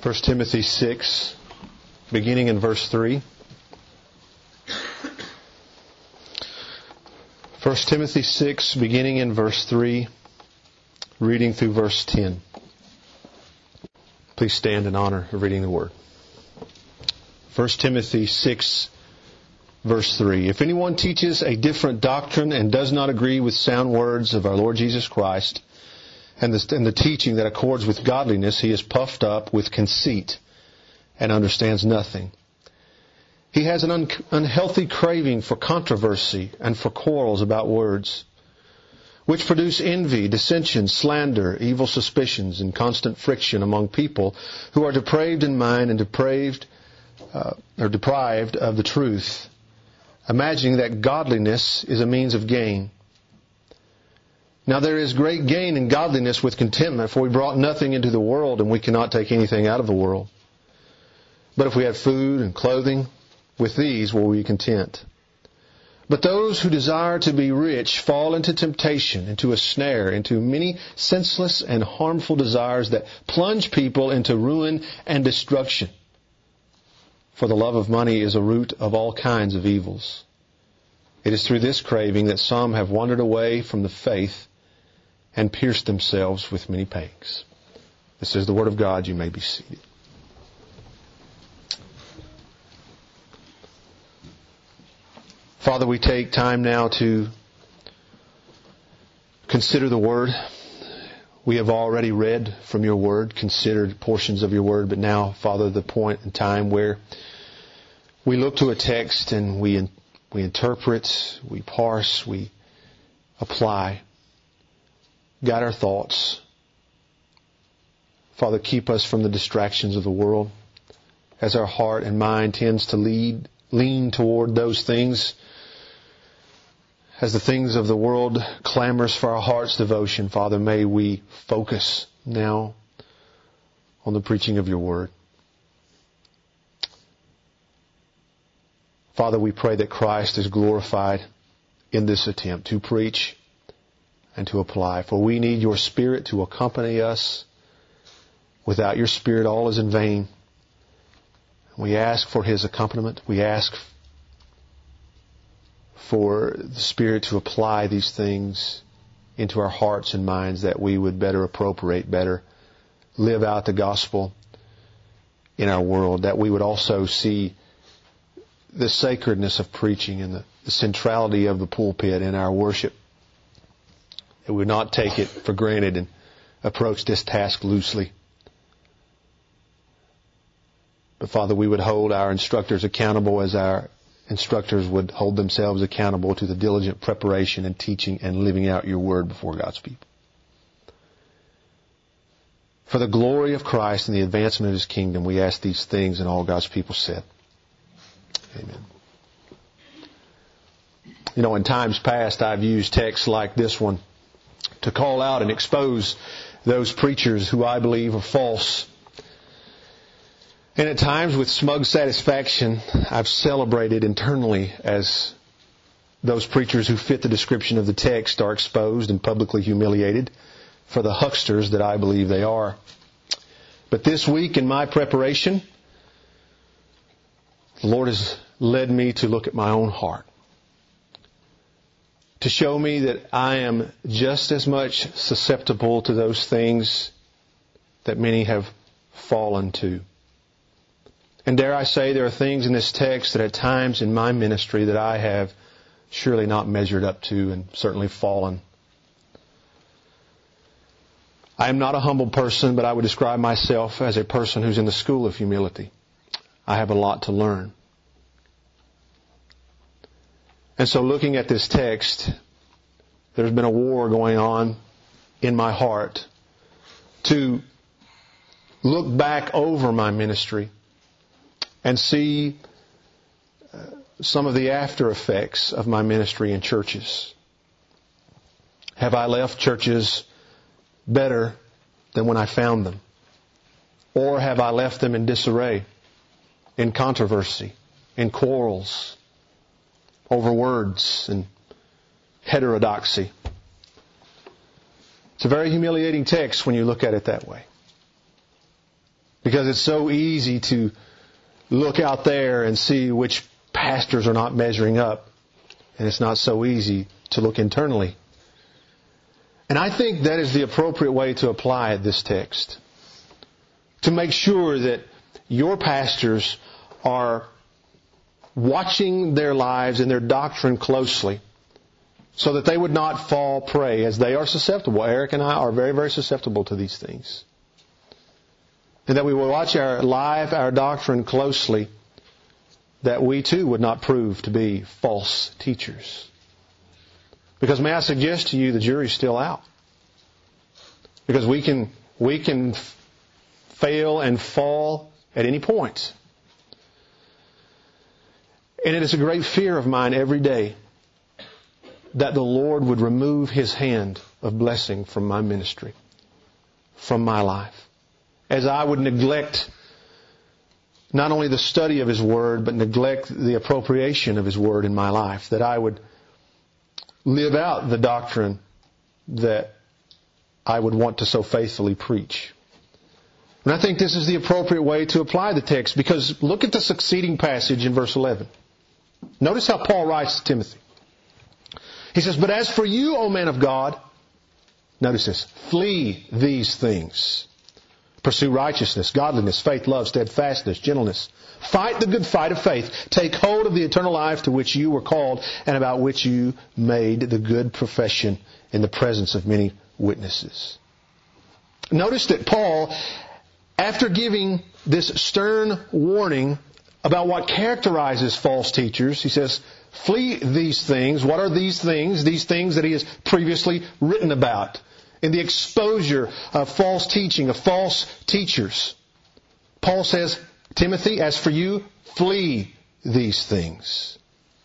1 Timothy 6, beginning in verse 3. 1 Timothy 6, beginning in verse 3, reading through verse 10. Please stand in honor of reading the Word. 1 Timothy 6, verse 3. If anyone teaches a different doctrine and does not agree with sound words of our Lord Jesus Christ, and the teaching that accords with godliness, he is puffed up with conceit and understands nothing. He has an unhealthy craving for controversy and for quarrels about words, which produce envy, dissension, slander, evil suspicions, and constant friction among people who are depraved in mind and deprived of the truth, imagining that godliness is a means of gain. Now there is great gain in godliness with contentment, for we brought nothing into the world, and we cannot take anything out of the world. But if we have food and clothing, with these will we be content. But those who desire to be rich fall into temptation, into a snare, into many senseless and harmful desires that plunge people into ruin and destruction. For the love of money is a root of all kinds of evils. It is through this craving that some have wandered away from the faith and pierced themselves with many pangs. This is the Word of God. You may be seated. Father, we take time now to consider the Word. We have already read from your Word, considered portions of your Word, but now, Father, the point in time where we look to a text and we interpret, we parse, we apply. Guide our thoughts. Father, keep us from the distractions of the world as our heart and mind tends to lean toward those things. As the things of the world clamors for our heart's devotion, Father, may we focus now on the preaching of your Word. Father, we pray that Christ is glorified in this attempt to preach and to apply. For we need your Spirit to accompany us. Without your Spirit, all is in vain. We ask for His accompaniment. We ask for the Spirit to apply these things into our hearts and minds, that we would better appropriate, better live out the gospel in our world, that we would also see the sacredness of preaching and the centrality of the pulpit in our worship. That we would not take it for granted and approach this task loosely. But Father, we would hold our instructors accountable as our instructors would hold themselves accountable to the diligent preparation and teaching and living out your Word before God's people. For the glory of Christ and the advancement of His kingdom, we ask these things, and all God's people said, amen. You know, in times past, I've used texts like this one to call out and expose those preachers who I believe are false. And at times, with smug satisfaction, I've celebrated internally as those preachers who fit the description of the text are exposed and publicly humiliated for the hucksters that I believe they are. But this week in my preparation, the Lord has led me to look at my own heart, to show me that I am just as much susceptible to those things that many have fallen to. And dare I say, there are things in this text that at times in my ministry that I have surely not measured up to and certainly fallen. I am not a humble person, but I would describe myself as a person who's in the school of humility. I have a lot to learn. And so looking at this text, there's been a war going on in my heart to look back over my ministry and see some of the after effects of my ministry in churches. Have I left churches better than when I found them? Or have I left them in disarray, in controversy, in quarrels, over words and heterodoxy? It's a very humiliating text when you look at it that way. Because it's so easy to look out there and see which pastors are not measuring up. And it's not so easy to look internally. And I think that is the appropriate way to apply this text. To make sure that your pastors are watching their lives and their doctrine closely, so that they would not fall prey, as they are susceptible. Eric and I are very, very susceptible to these things. And that we will watch our life, our doctrine closely, that we too would not prove to be false teachers. Because may I suggest to you, the jury's still out. Because we can fail and fall at any point. And it is a great fear of mine every day that the Lord would remove His hand of blessing from my ministry, from my life. As I would neglect not only the study of His Word, but neglect the appropriation of His Word in my life. That I would live out the doctrine that I would want to so faithfully preach. And I think this is the appropriate way to apply the text, because look at the succeeding passage in verse 11. Notice how Paul writes to Timothy. He says, "But as for you, O man of God," notice this, "flee these things. Pursue righteousness, godliness, faith, love, steadfastness, gentleness. Fight the good fight of faith. Take hold of the eternal life to which you were called and about which you made the good profession in the presence of many witnesses." Notice that Paul, after giving this stern warning about what characterizes false teachers, he says, flee these things. What are these things? These things that he has previously written about in the exposure of false teaching, of false teachers. Paul says, Timothy, as for you, flee these things.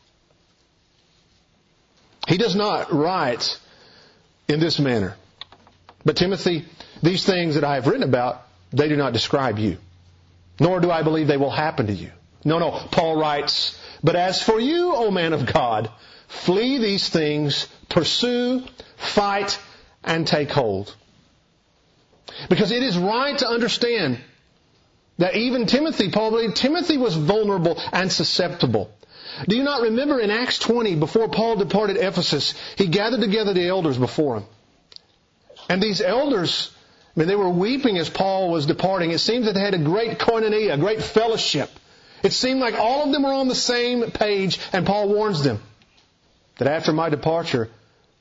He does not write in this manner. But Timothy, these things that I have written about, they do not describe you. Nor do I believe they will happen to you. No, Paul writes, "But as for you, O man of God, flee these things, pursue, fight, and take hold." Because it is right to understand that even Timothy, Paul believed Timothy was vulnerable and susceptible. Do you not remember in Acts 20, before Paul departed Ephesus, he gathered together the elders before him. And these elders, they were weeping as Paul was departing. It seems that they had a great koinonia, a great fellowship. It seemed like all of them were on the same page, and Paul warns them that after my departure,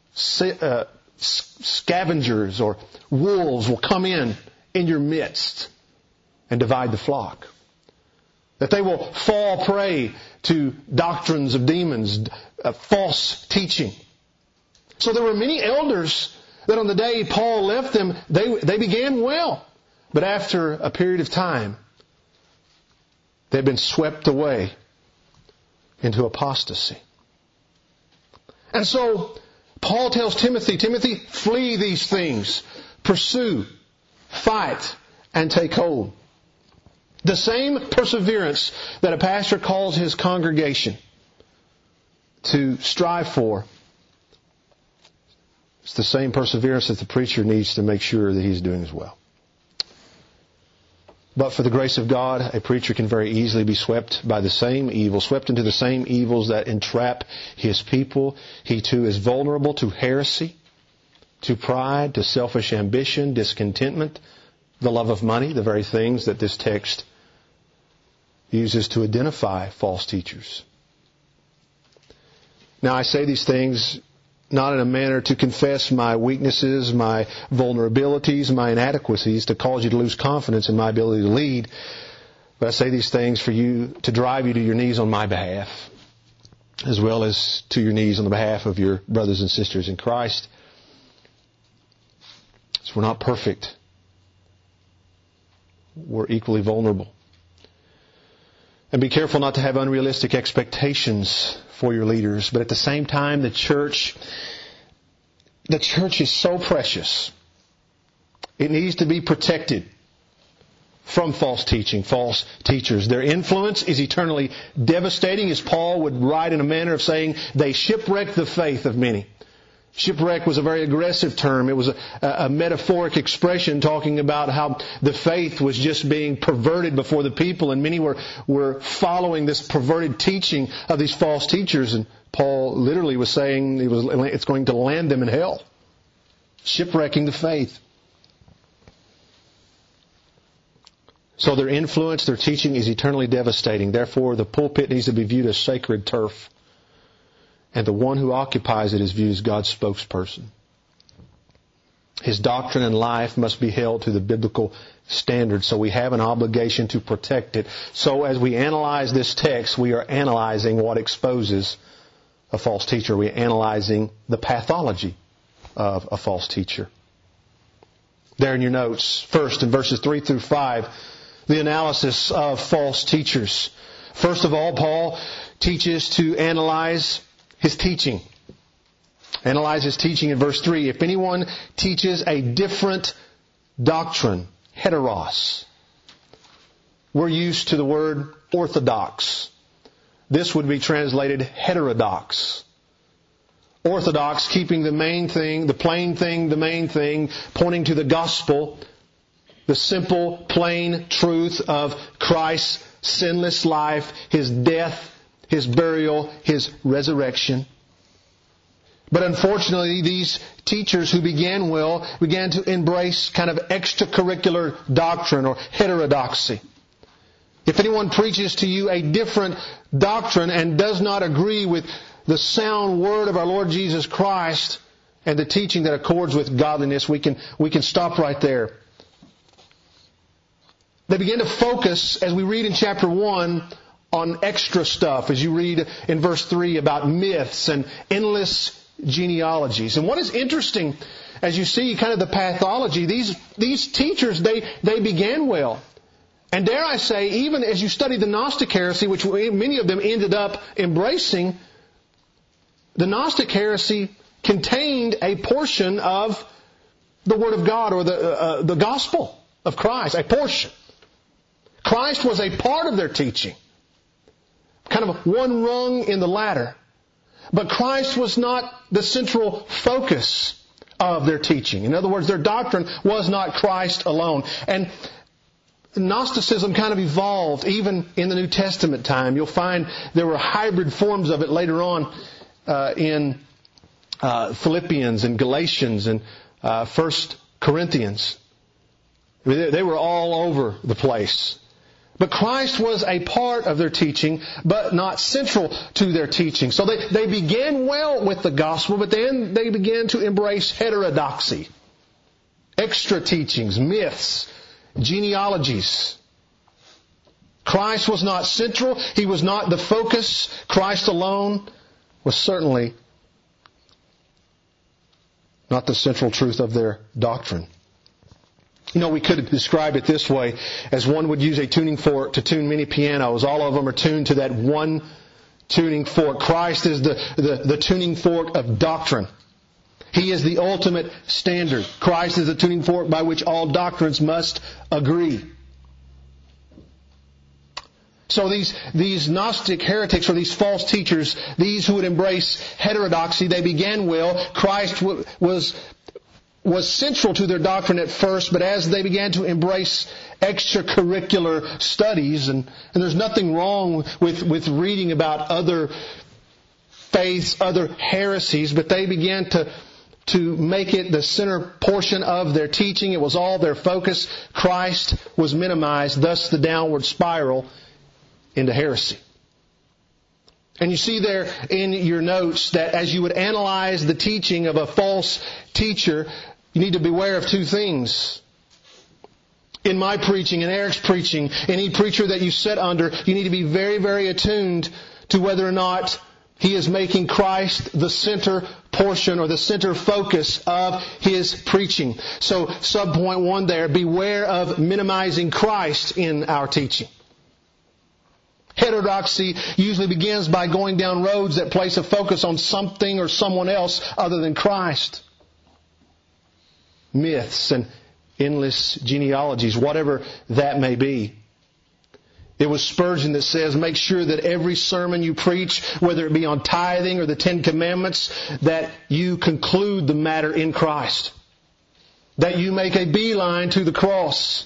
scavengers or wolves will come in your midst and divide the flock. That they will fall prey to doctrines of demons, false teaching. So there were many elders that on the day Paul left them, they began well. But after a period of time, they've been swept away into apostasy. And so Paul tells Timothy, flee these things. Pursue, fight, and take hold. The same perseverance that a pastor calls his congregation to strive for, it's the same perseverance that the preacher needs to make sure that he's doing as well. But for the grace of God, a preacher can very easily be swept by the same evil, swept into the same evils that entrap his people. He too is vulnerable to heresy, to pride, to selfish ambition, discontentment, the love of money, the very things that this text uses to identify false teachers. Now, I say these things not in a manner to confess my weaknesses, my vulnerabilities, my inadequacies, to cause you to lose confidence in my ability to lead. But I say these things for you, to drive you to your knees on my behalf, as well as to your knees on the behalf of your brothers and sisters in Christ. So we're not perfect. We're equally vulnerable. And be careful not to have unrealistic expectations for your leaders. But at the same time, the church is so precious. It needs to be protected from false teaching, false teachers. Their influence is eternally devastating, as Paul would write in a manner of saying, they shipwreck the faith of many. Shipwreck was a very aggressive term. It was a metaphoric expression talking about how the faith was just being perverted before the people, and many were following this perverted teaching of these false teachers. And Paul literally was saying it's going to land them in hell. Shipwrecking the faith. So their influence, their teaching is eternally devastating. Therefore, the pulpit needs to be viewed as sacred turf. And the one who occupies it is viewed as God's spokesperson. His doctrine and life must be held to the biblical standard, so we have an obligation to protect it. So as we analyze this text, we are analyzing what exposes a false teacher. We are analyzing the pathology of a false teacher. There in your notes, first in verses 3 through 5, the analysis of false teachers. First of all, Paul teaches to analyze his teaching. Analyze his teaching in verse 3. If anyone teaches a different doctrine, heteros. We're used to the word orthodox. This would be translated heterodox. Orthodox, keeping the main thing, the plain thing, the main thing, pointing to the gospel, the simple, plain truth of Christ's sinless life, His death, His burial, His resurrection. But unfortunately, these teachers who began well began to embrace kind of extracurricular doctrine or heterodoxy. If anyone preaches to you a different doctrine and does not agree with the sound word of our Lord Jesus Christ and the teaching that accords with godliness, we can stop right there. They begin to focus, as we read in chapter 1, on extra stuff, as you read in verse 3 about myths and endless genealogies. And what is interesting, as you see kind of the pathology, these teachers, they began well. And dare I say, even as you study the Gnostic heresy, which many of them ended up embracing, the Gnostic heresy contained a portion of the Word of God or the gospel of Christ, a portion. Christ was a part of their teaching. Kind of one rung in the ladder. But Christ was not the central focus of their teaching. In other words, their doctrine was not Christ alone. And Gnosticism kind of evolved even in the New Testament time. You'll find there were hybrid forms of it later on in Philippians and Galatians and 1 Corinthians. They were all over the place. But Christ was a part of their teaching, but not central to their teaching. So they began well with the gospel, but then they began to embrace heterodoxy, extra teachings, myths, genealogies. Christ was not central. He was not the focus. Christ alone was certainly not the central truth of their doctrine. You know, we could describe it this way, as one would use a tuning fork to tune many pianos. All of them are tuned to that one tuning fork. Christ is the tuning fork of doctrine. He is the ultimate standard. Christ is the tuning fork by which all doctrines must agree. So these Gnostic heretics or these false teachers, these who would embrace heterodoxy, they began well. Christ was central to their doctrine at first, but as they began to embrace extracurricular studies, and there's nothing wrong with reading about other faiths, other heresies, but they began to make it the center portion of their teaching. It was all their focus. Christ was minimized, thus the downward spiral into heresy. And you see there in your notes that as you would analyze the teaching of a false teacher, you need to beware of two things. In my preaching, in Eric's preaching, any preacher that you sit under, you need to be very, very attuned to whether or not he is making Christ the center portion or the center focus of his preaching. So, subpoint 1 there, beware of minimizing Christ in our teaching. Heterodoxy usually begins by going down roads that place a focus on something or someone else other than Christ. Myths and endless genealogies, whatever that may be. It was Spurgeon that says, make sure that every sermon you preach, whether it be on tithing or the Ten Commandments, that you conclude the matter in Christ. That you make a beeline to the cross.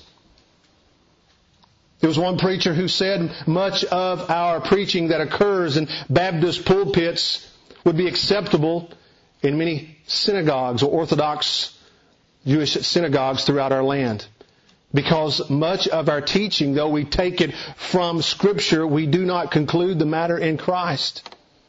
There was one preacher who said much of our preaching that occurs in Baptist pulpits would be acceptable in many synagogues or Orthodox Jewish synagogues throughout our land. Because much of our teaching, though we take it from Scripture, we do not conclude the matter in Christ.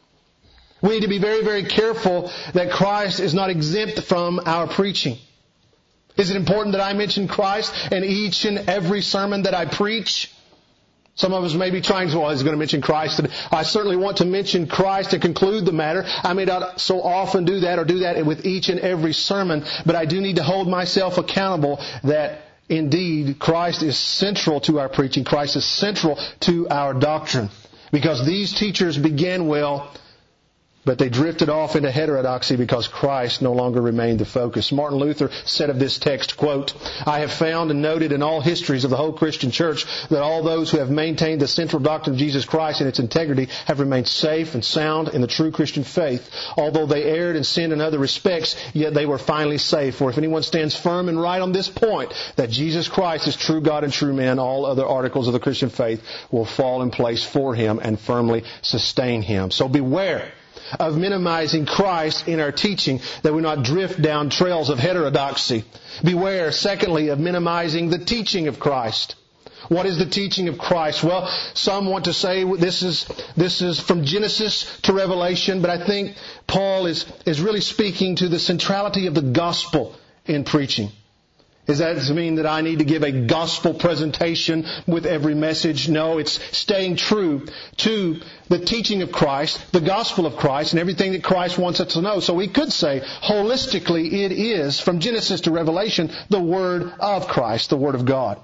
We need to be very, very careful that Christ is not exempt from our preaching. Is it important that I mention Christ in each and every sermon that I preach? Some of us may be trying to, well, he's going to mention Christ. And I certainly want to mention Christ to conclude the matter. I may not so often do that or do that with each and every sermon, but I do need to hold myself accountable that indeed, Christ is central to our preaching. Christ is central to our doctrine. Because these teachers began well, but they drifted off into heterodoxy because Christ no longer remained the focus. Martin Luther said of this text, quote, I have found and noted in all histories of the whole Christian church that all those who have maintained the central doctrine of Jesus Christ in its integrity have remained safe and sound in the true Christian faith. Although they erred and sinned in other respects, yet they were finally safe. For if anyone stands firm and right on this point, that Jesus Christ is true God and true man, all other articles of the Christian faith will fall in place for him and firmly sustain him. So beware of minimizing Christ in our teaching, that we not drift down trails of heterodoxy. Beware, secondly, of minimizing the teaching of Christ. What is the teaching of Christ? Well, some want to say this is from Genesis to Revelation, but I think Paul is really speaking to the centrality of the gospel in preaching. Does that mean that I need to give a gospel presentation with every message? No, it's staying true to the teaching of Christ, the gospel of Christ, and everything that Christ wants us to know. So we could say, holistically, it is, from Genesis to Revelation, the Word of Christ, the Word of God.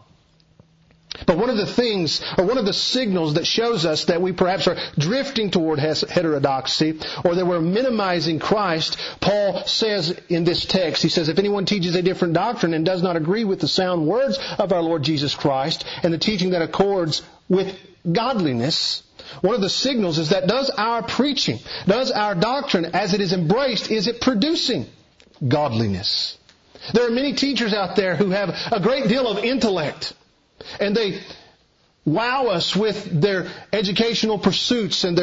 But one of the things, or one of the signals that shows us that we perhaps are drifting toward heterodoxy, or that we're minimizing Christ, Paul says in this text, he says, if anyone teaches a different doctrine and does not agree with the sound words of our Lord Jesus Christ, and the teaching that accords with godliness, one of the signals is that does our preaching, does our doctrine as it is embraced, is it producing godliness? There are many teachers out there who have a great deal of intellect, and they wow us with their educational pursuits and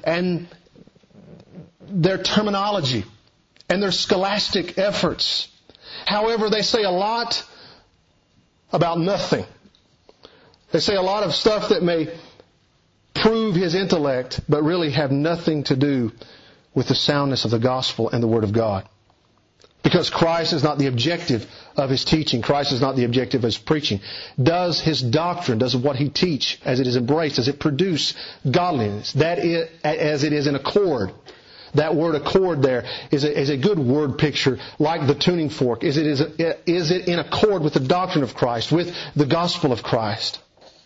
their terminology and their scholastic efforts. However, they say a lot about nothing. They say a lot of stuff that may prove his intellect, but really have nothing to do with the soundness of the gospel and the Word of God. Because Christ is not the objective of his teaching. Christ is not the objective of his preaching. Does his doctrine, does what he teach, as it is embraced, does it produce godliness? That is, as it is in accord. That word accord there is a good word picture, like the tuning fork. Is it in accord with the doctrine of Christ, with the gospel of Christ?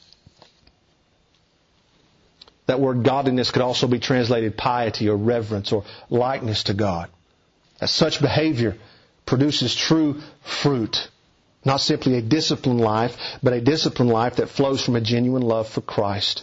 That word godliness could also be translated piety or reverence or likeness to God. As such behavior produces true fruit. Not simply a disciplined life, but a disciplined life that flows from a genuine love for Christ.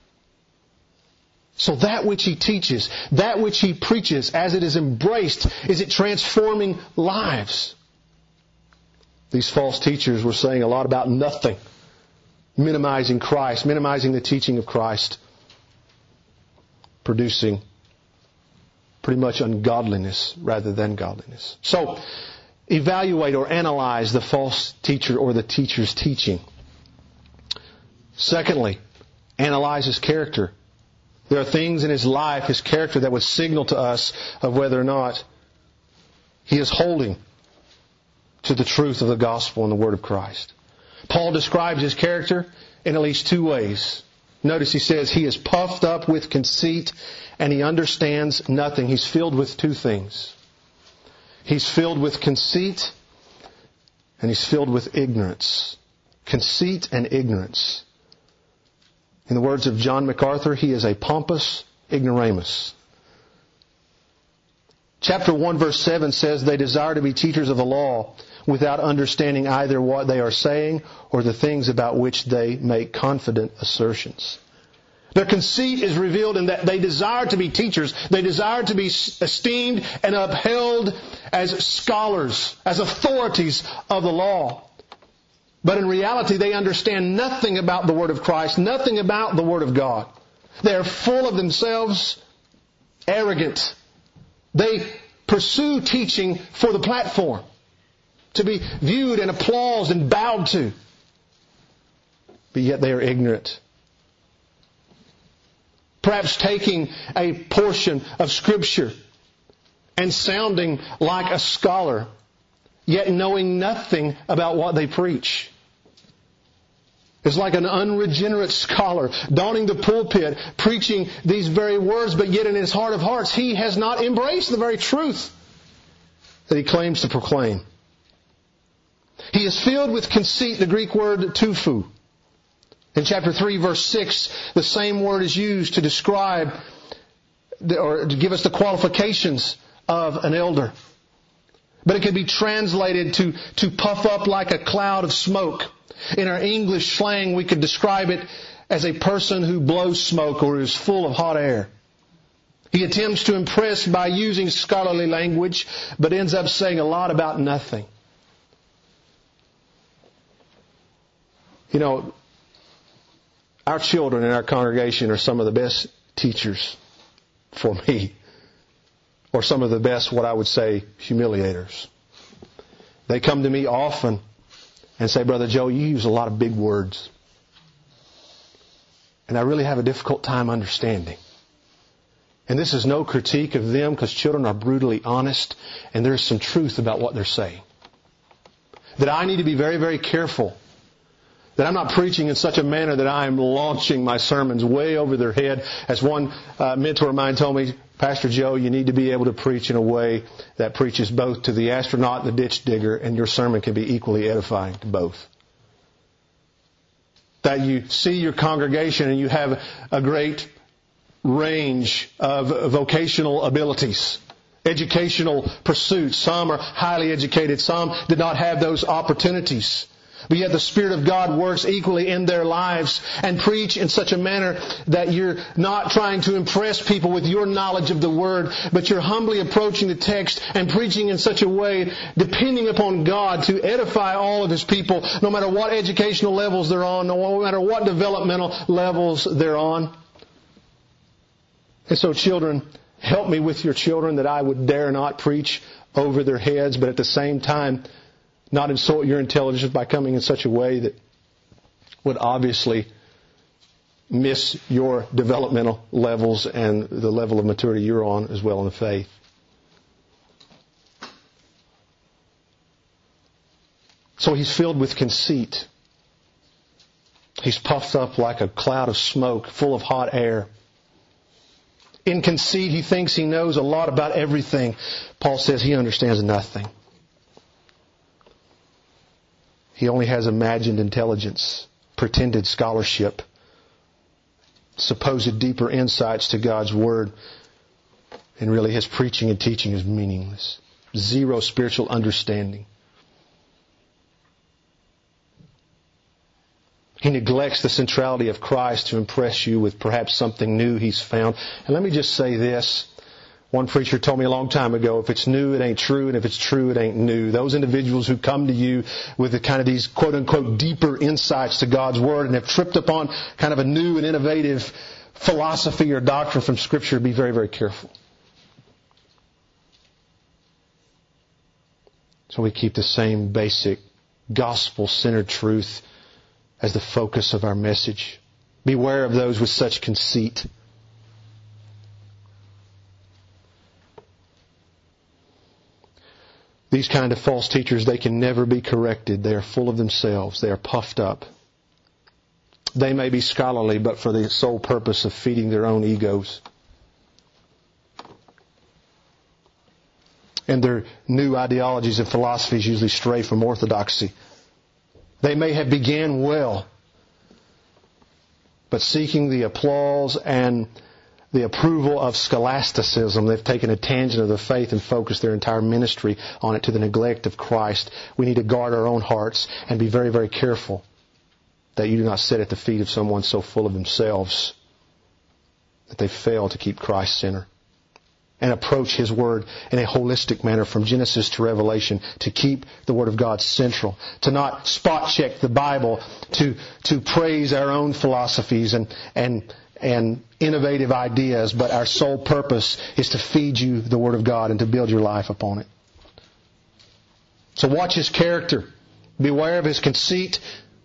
So that which he teaches, that which he preaches, as it is embraced, is it transforming lives? These false teachers were saying a lot about nothing. Minimizing Christ, minimizing the teaching of Christ. Producing pretty much ungodliness rather than godliness. So, evaluate or analyze the false teacher or the teacher's teaching. Secondly, analyze his character. There are things in his life, his character, that would signal to us of whether or not he is holding to the truth of the gospel and the word of Christ. Paul describes his character in at least two ways. Notice he says he is puffed up with conceit and he understands nothing. He's filled with two things. He's filled with conceit and he's filled with ignorance. Conceit and ignorance. In the words of John MacArthur, he is a pompous ignoramus. Chapter 1 verse 7 says they desire to be teachers of the law without understanding either what they are saying or the things about which they make confident assertions. Their conceit is revealed in that they desire to be teachers. They desire to be esteemed and upheld as scholars, as authorities of the law. But in reality, they understand nothing about the Word of Christ, nothing about the Word of God. They are full of themselves, arrogant. They pursue teaching for the platform, to be viewed and applauded and bowed to. But yet they are ignorant. Perhaps taking a portion of Scripture and sounding like a scholar, yet knowing nothing about what they preach. It's like an unregenerate scholar donning the pulpit, preaching these very words, but yet in his heart of hearts, he has not embraced the very truth that he claims to proclaim. He is filled with conceit, the Greek word tufu. In chapter 3, verse 6, the same word is used to describe or to give us the qualifications of an elder. But it can be translated to puff up like a cloud of smoke. In our English slang, we could describe it as a person who blows smoke or is full of hot air. He attempts to impress by using scholarly language, but ends up saying a lot about nothing. You know, our children in our congregation are some of the best teachers for me, or some of the best, what I would say, humiliators. They come to me often and say, Brother Joe, you use a lot of big words. And I really have a difficult time understanding. And this is no critique of them, because children are brutally honest and there's some truth about what they're saying. That I need to be very, very careful that I'm not preaching in such a manner that I'm launching my sermons way over their head. As one mentor of mine told me, Pastor Joe, you need to be able to preach in a way that preaches both to the astronaut and the ditch digger, and your sermon can be equally edifying to both. That you see your congregation and you have a great range of vocational abilities, educational pursuits. Some are highly educated, some did not have those opportunities. But yet the Spirit of God works equally in their lives, and preach in such a manner that you're not trying to impress people with your knowledge of the Word, but you're humbly approaching the text and preaching in such a way, depending upon God to edify all of His people, no matter what educational levels they're on, no matter what developmental levels they're on. And so children, help me with your children that I would dare not preach over their heads, but at the same time, not insult your intelligence by coming in such a way that would obviously miss your developmental levels and the level of maturity you're on as well in the faith. So he's filled with conceit. He's puffed up like a cloud of smoke, full of hot air. In conceit, he thinks he knows a lot about everything. Paul says he understands nothing. He only has imagined intelligence, pretended scholarship, supposed deeper insights to God's Word. And really his preaching and teaching is meaningless. Zero spiritual understanding. He neglects the centrality of Christ to impress you with perhaps something new he's found. And let me just say this. One preacher told me a long time ago, if it's new, it ain't true, and if it's true, it ain't new. Those individuals who come to you with the kind of these quote-unquote deeper insights to God's Word and have tripped upon kind of a new and innovative philosophy or doctrine from Scripture, be very, very careful. So we keep the same basic gospel-centered truth as the focus of our message. Beware of those with such conceit. These kind of false teachers, they can never be corrected. They are full of themselves. They are puffed up. They may be scholarly, but for the sole purpose of feeding their own egos. And their new ideologies and philosophies usually stray from orthodoxy. They may have began well, but seeking the applause and the approval of scholasticism. They've taken a tangent of the faith and focused their entire ministry on it to the neglect of Christ. We need to guard our own hearts and be very, very careful that you do not sit at the feet of someone so full of themselves that they fail to keep Christ center. And approach His Word in a holistic manner from Genesis to Revelation, to keep the Word of God central, to not spot check the Bible, to praise our own philosophies and innovative ideas, but our sole purpose is to feed you the Word of God and to build your life upon it. So watch His character. Beware of His conceit,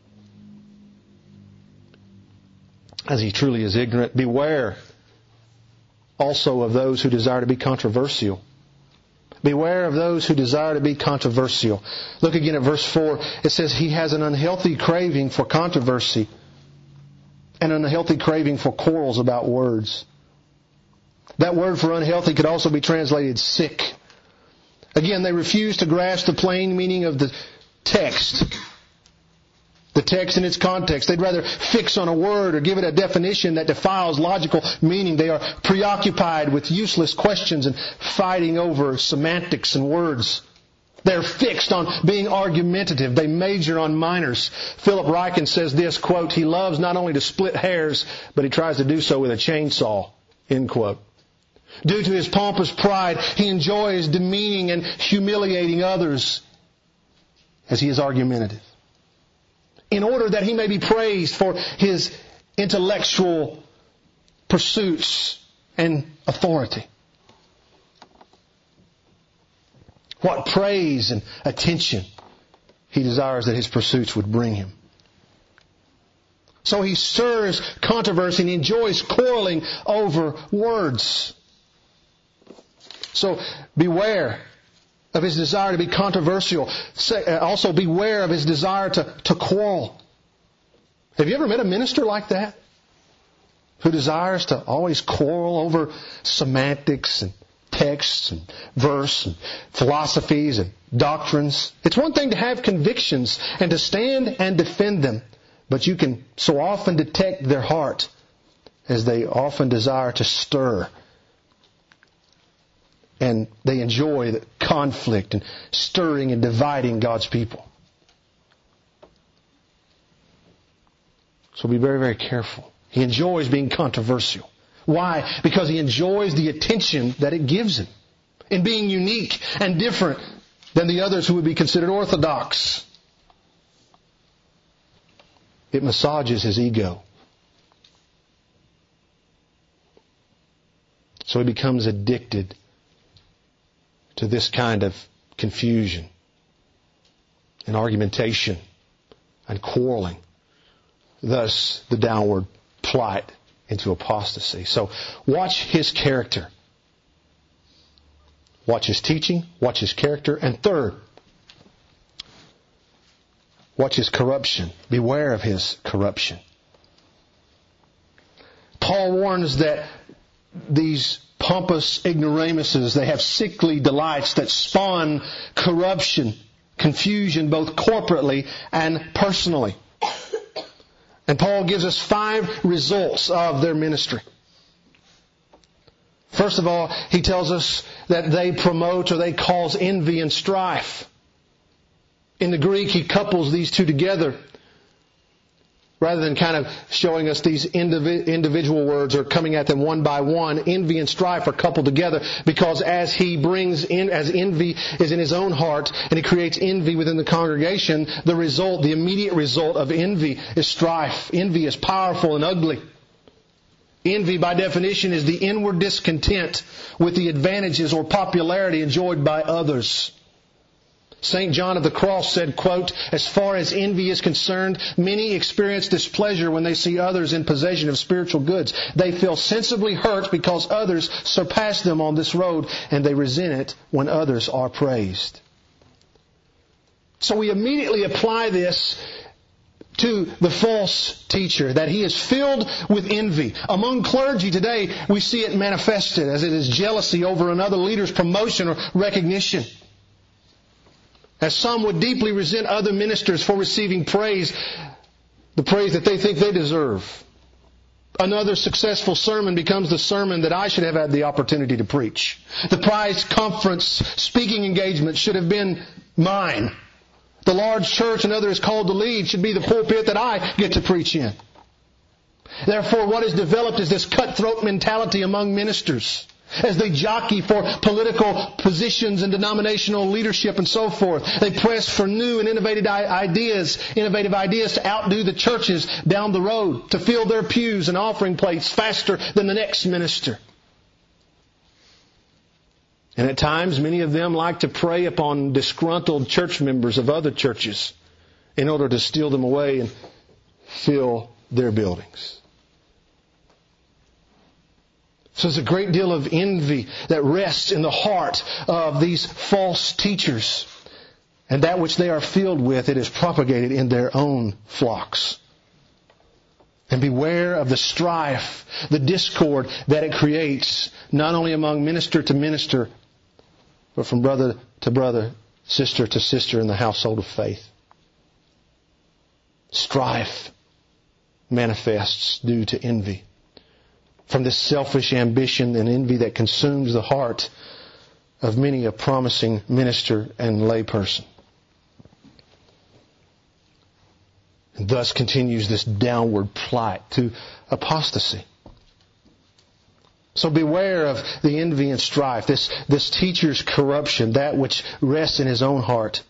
as He truly is ignorant. Beware also of those who desire to be controversial. Beware of those who desire to be controversial. Look again at verse 4. It says, He has an unhealthy craving for controversy, and an unhealthy craving for quarrels about words. That word for unhealthy could also be translated sick. Again, they refuse to grasp the plain meaning of the text. The text in its context. They'd rather fix on a word or give it a definition that defiles logical meaning. They are preoccupied with useless questions and fighting over semantics and words. They're fixed on being argumentative. They major on minors. Philip Ryken says this, quote, He loves not only to split hairs, but he tries to do so with a chainsaw, end quote. Due to his pompous pride, he enjoys demeaning and humiliating others as he is argumentative, in order that he may be praised for his intellectual pursuits and authority. What praise and attention he desires that his pursuits would bring him. So he stirs controversy and he enjoys quarreling over words. So beware of his desire to be controversial. Also beware of his desire to quarrel. Have you ever met a minister like that? Who desires to always quarrel over semantics and texts and verse and philosophies and doctrines. It's one thing to have convictions and to stand and defend them, but you can so often detect their heart as they often desire to stir. And they enjoy the conflict and stirring and dividing God's people. So be very, very careful. He enjoys being controversial. Why? Because he enjoys the attention that it gives him in being unique and different than the others who would be considered orthodox. It massages his ego. So he becomes addicted to this kind of confusion and argumentation and quarreling. Thus, the downward plight into apostasy. So, watch his character. Watch his teaching, watch his character, and third, watch his corruption. Beware of his corruption. Paul warns that these pompous ignoramuses, they have sickly delights that spawn corruption, confusion, both corporately and personally. And Paul gives us 5 results of their ministry. First of all, he tells us that they promote or they cause envy and strife. In the Greek, he couples these two together. Rather than kind of showing us these individual words or coming at them one by one, envy and strife are coupled together because as envy is in his own heart and he creates envy within the congregation, the immediate result of envy is strife. Envy is powerful and ugly. Envy, by definition, is the inward discontent with the advantages or popularity enjoyed by others. St. John of the Cross said, quote, As far as envy is concerned, many experience displeasure when they see others in possession of spiritual goods. They feel sensibly hurt because others surpass them on this road, and they resent it when others are praised. So we immediately apply this to the false teacher, that he is filled with envy. Among clergy today, we see it manifested as it is jealousy over another leader's promotion or recognition. As some would deeply resent other ministers for receiving praise, the praise that they think they deserve. Another successful sermon becomes the sermon that I should have had the opportunity to preach. The prize conference speaking engagement should have been mine. The large church another is called to lead should be the pulpit that I get to preach in. Therefore, what is developed is this cutthroat mentality among ministers as they jockey for political positions and denominational leadership and so forth. They press for new and innovative ideas to outdo the churches down the road, to fill their pews and offering plates faster than the next minister. And at times, many of them like to prey upon disgruntled church members of other churches in order to steal them away and fill their buildings. So there's a great deal of envy that rests in the heart of these false teachers. And that which they are filled with, it is propagated in their own flocks. And beware of the strife, the discord that it creates, not only among minister to minister, but from brother to brother, sister to sister in the household of faith. Strife manifests due to envy. From this selfish ambition and envy that consumes the heart of many a promising minister and layperson. And thus continues this downward plight to apostasy. So beware of the envy and strife, this teacher's corruption, that which rests in his own heart.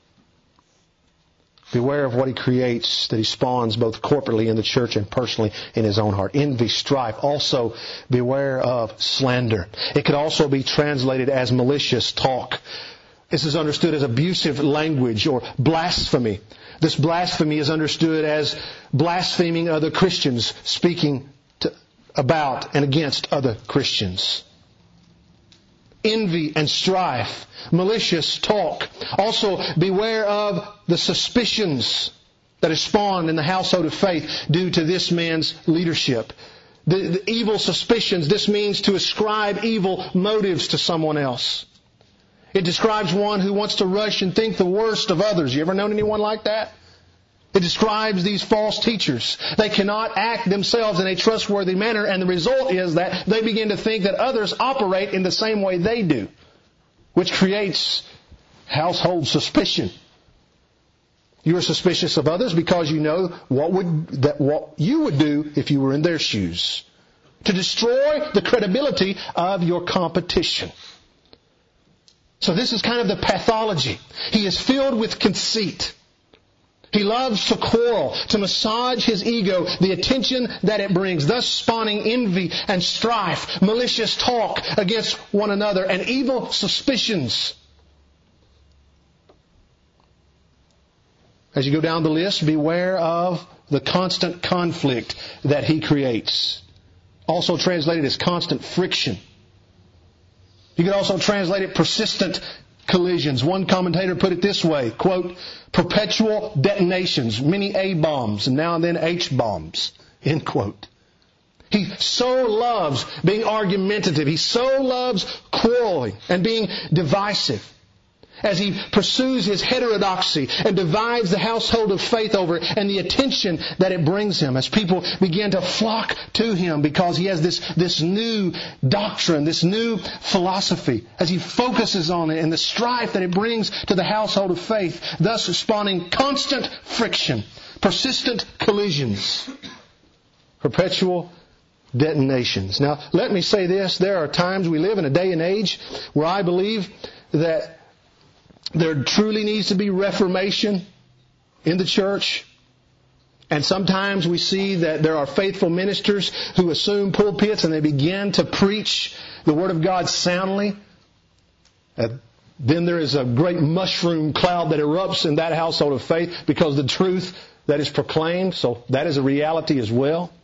Beware of what he creates, that he spawns both corporately in the church and personally in his own heart. Envy, strife. Also, beware of slander. It could also be translated as malicious talk. This is understood as abusive language or blasphemy. This blasphemy is understood as blaspheming other Christians, speaking about and against other Christians. Envy and strife, malicious talk. Also, beware of the suspicions that are spawned in the household of faith due to this man's leadership. The evil suspicions, this means to ascribe evil motives to someone else. It describes one who wants to rush and think the worst of others. You ever known anyone like that? It describes these false teachers. They cannot act themselves in a trustworthy manner, and the result is that they begin to think that others operate in the same way they do, which creates household suspicion. You are suspicious of others because you know what you would do if you were in their shoes, to destroy the credibility of your competition. So this is kind of the pathology. He is filled with conceit. He loves to quarrel, to massage his ego, the attention that it brings, thus spawning envy and strife, malicious talk against one another, and evil suspicions. As you go down the list, beware of the constant conflict that he creates. Also translated as constant friction. You could also translate it persistent collisions. One commentator put it this way, quote, perpetual detonations, many A-bombs and now and then H-bombs, end quote. He so loves being argumentative. He so loves quarreling and being divisive as he pursues his heterodoxy and divides the household of faith over it and the attention that it brings him as people begin to flock to him because he has this new doctrine, this new philosophy, as he focuses on it and the strife that it brings to the household of faith, thus spawning constant friction, persistent collisions, perpetual detonations. Now, let me say this. There are times we live in a day and age where I believe that there truly needs to be reformation in the church. And sometimes we see that there are faithful ministers who assume pulpits and they begin to preach the Word of God soundly. Then there is a great mushroom cloud that erupts in that household of faith because the truth that is proclaimed. So that is a reality as well.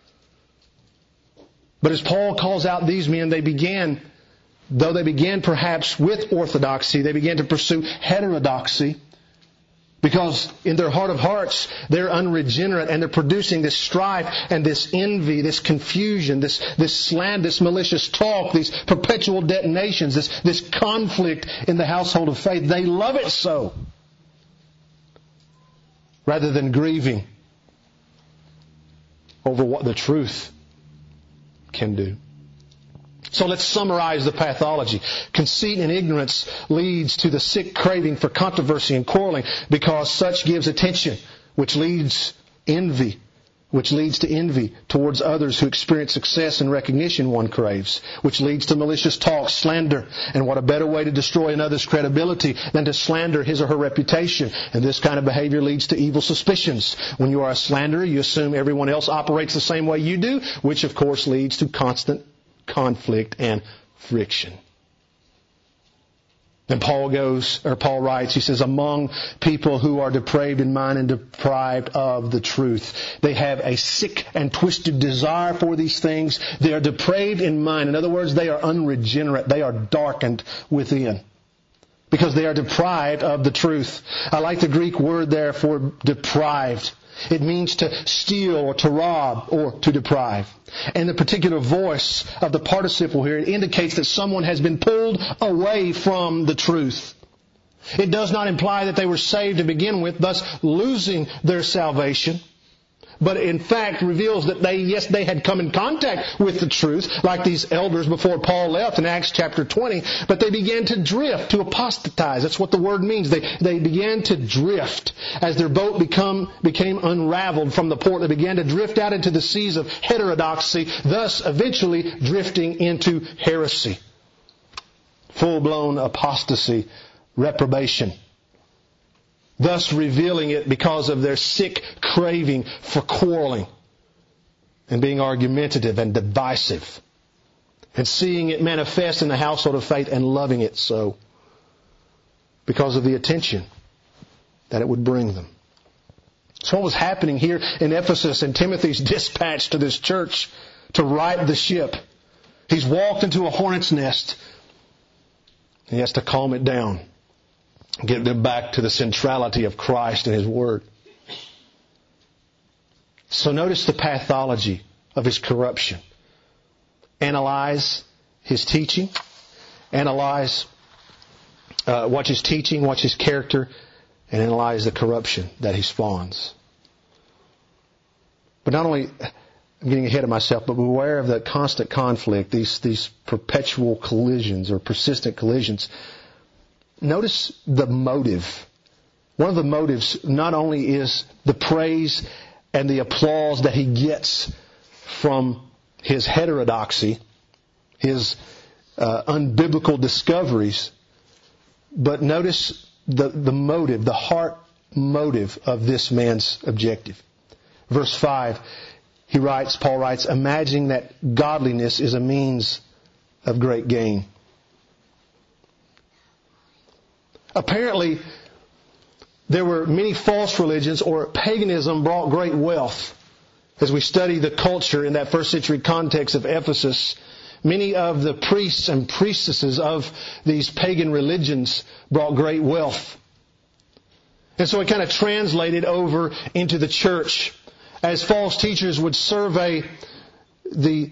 But as Paul calls out these men, though they began perhaps with orthodoxy, they began to pursue heterodoxy because in their heart of hearts, they're unregenerate and they're producing this strife and this envy, this confusion, this slander, this malicious talk, these perpetual detonations, this conflict in the household of faith. They love it so rather than grieving over what the truth can do. So let's summarize the pathology. Conceit and ignorance leads to the sick craving for controversy and quarreling, because such gives attention, which leads to envy towards others who experience success and recognition one craves, which leads to malicious talk, slander. And what a better way to destroy another's credibility than to slander his or her reputation. And this kind of behavior leads to evil suspicions. When you are a slanderer, you assume everyone else operates the same way you do, which of course leads to constant conflict and friction. And Paul writes, he says, among people who are depraved in mind and deprived of the truth. They have a sick and twisted desire for these things. They are depraved in mind. In other words, they are unregenerate. They are darkened within, because they are deprived of the truth. I like the Greek word there for deprived. It means to steal or to rob or to deprive. And the particular voice of the participle here, it indicates that someone has been pulled away from the truth. It does not imply that they were saved to begin with, thus losing their salvation. But in fact reveals that they had come in contact with the truth, like these elders before Paul left in Acts chapter 20, but they began to drift, to apostatize. That's what the word means. They began to drift. As their boat became unraveled from the port, they began to drift out into the seas of heterodoxy, thus eventually drifting into heresy. Full-blown apostasy, reprobation. Thus revealing it because of their sick craving for quarreling and being argumentative and divisive, and seeing it manifest in the household of faith and loving it so because of the attention that it would bring them. So what was happening here in Ephesus, and Timothy's dispatched to this church to right the ship. He's walked into a hornet's nest. He has to calm it down. Get them back to the centrality of Christ and His Word. So notice the pathology of his corruption. Analyze his teaching. Watch his teaching, watch his character, and analyze the corruption that he spawns. But not only, I'm getting ahead of myself, but beware of the constant conflict, these perpetual collisions or persistent collisions. Notice the motive. One of the motives not only is the praise and the applause that he gets from his heterodoxy, his unbiblical discoveries, but notice the motive, the heart motive of this man's objective. Verse 5, Paul writes, imagining that godliness is a means of great gain. Apparently, there were many false religions, or paganism brought great wealth. As we study the culture in that first century context of Ephesus, many of the priests and priestesses of these pagan religions brought great wealth. And so it kind of translated over into the church as false teachers would survey the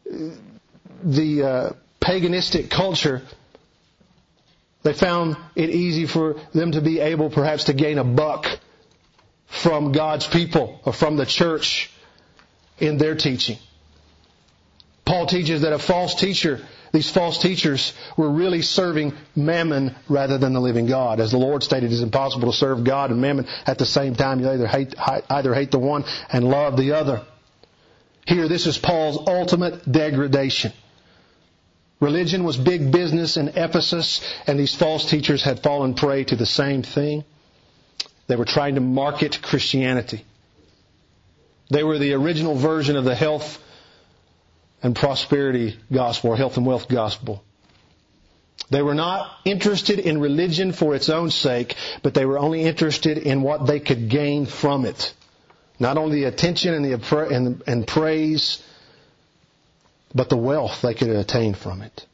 paganistic culture. They found it easy for them to be able perhaps to gain a buck from God's people or from the church in their teaching. Paul teaches that these false teachers were really serving mammon rather than the living God. As the Lord stated, it's impossible to serve God and mammon at the same time. You either hate the one and love the other. Here, this is Paul's ultimate degradation. Religion was big business in Ephesus, and these false teachers had fallen prey to the same thing. They were trying to market Christianity. They were the original version of the health and prosperity gospel, or health and wealth gospel. They were not interested in religion for its own sake, but they were only interested in what they could gain from it. Not only the attention and praise, but the wealth they could attain from it.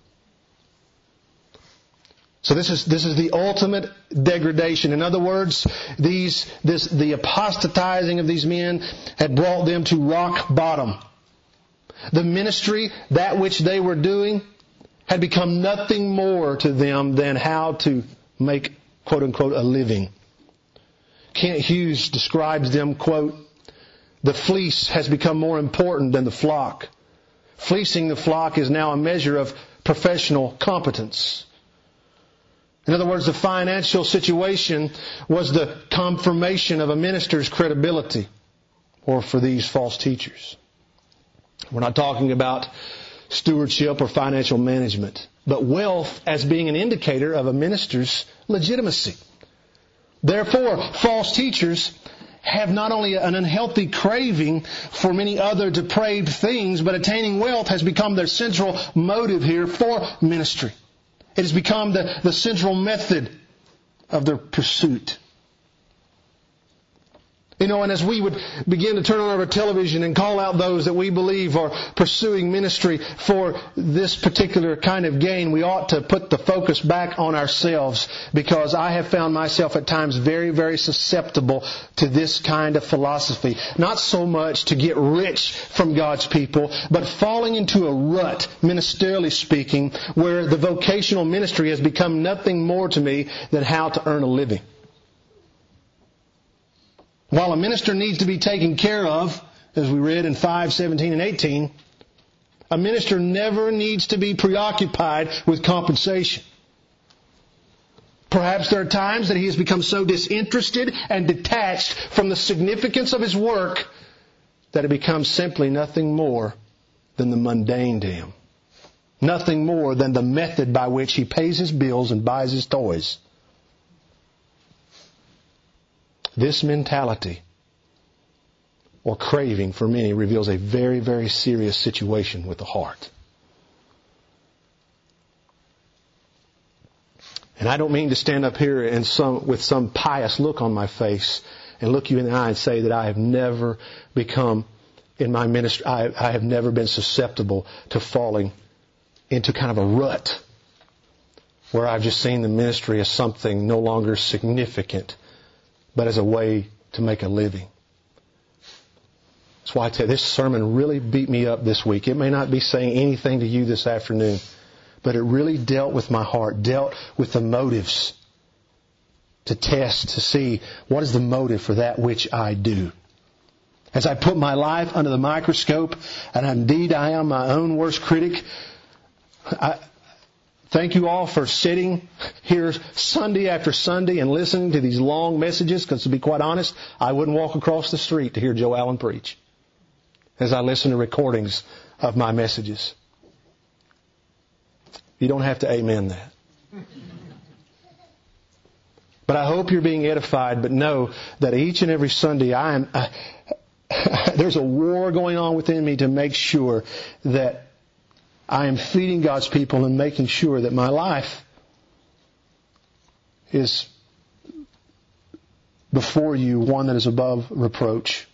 So this is the ultimate degradation. In other words, the apostatizing of these men had brought them to rock bottom. The ministry, that which they were doing, had become nothing more to them than how to make, quote unquote, a living. Kent Hughes describes them, quote, the fleece has become more important than the flock. Fleecing the flock is now a measure of professional competence. In other words, the financial situation was the confirmation of a minister's credibility, or for these false teachers. We're not talking about stewardship or financial management, but wealth as being an indicator of a minister's legitimacy. Therefore, false teachers have not only an unhealthy craving for many other depraved things, but attaining wealth has become their central motive here for ministry. It has become the central method of their pursuit. And as we would begin to turn on our television and call out those that we believe are pursuing ministry for this particular kind of gain, we ought to put the focus back on ourselves, because I have found myself at times very, very susceptible to this kind of philosophy. Not so much to get rich from God's people, but falling into a rut, ministerially speaking, where the vocational ministry has become nothing more to me than how to earn a living. While a minister needs to be taken care of, as we read in 5:17 and 18, a minister never needs to be preoccupied with compensation. Perhaps there are times that he has become so disinterested and detached from the significance of his work that it becomes simply nothing more than the mundane to him. Nothing more than the method by which he pays his bills and buys his toys. This mentality or craving for many reveals a very, very serious situation with the heart. And I don't mean to stand up here with some pious look on my face and look you in the eye and say that I have never become, in my ministry, I have never been susceptible to falling into kind of a rut where I've just seen the ministry as something no longer significant, but as a way to make a living. That's why I tell you, this sermon really beat me up this week. It may not be saying anything to you this afternoon, but it really dealt with my heart, dealt with the motives to test, to see what is the motive for that which I do. As I put my life under the microscope, and indeed I am my own worst critic, thank you all for sitting here Sunday after Sunday and listening to these long messages, because to be quite honest, I wouldn't walk across the street to hear Joe Allen preach as I listen to recordings of my messages. You don't have to amen that. But I hope you're being edified, but know that each and every Sunday there's a war going on within me to make sure that I am feeding God's people and making sure that my life is before you one that is above reproach.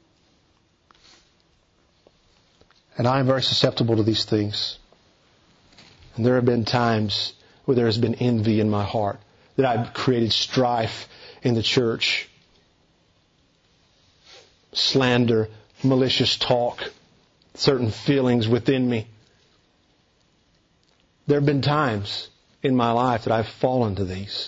And I am very susceptible to these things. And there have been times where there has been envy in my heart, that I've created strife in the church, slander, malicious talk, certain feelings within me. There have been times in my life that I've fallen to these.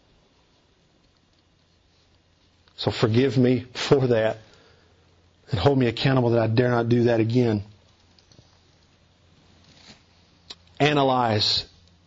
So forgive me for that and hold me accountable that I dare not do that again. Analyze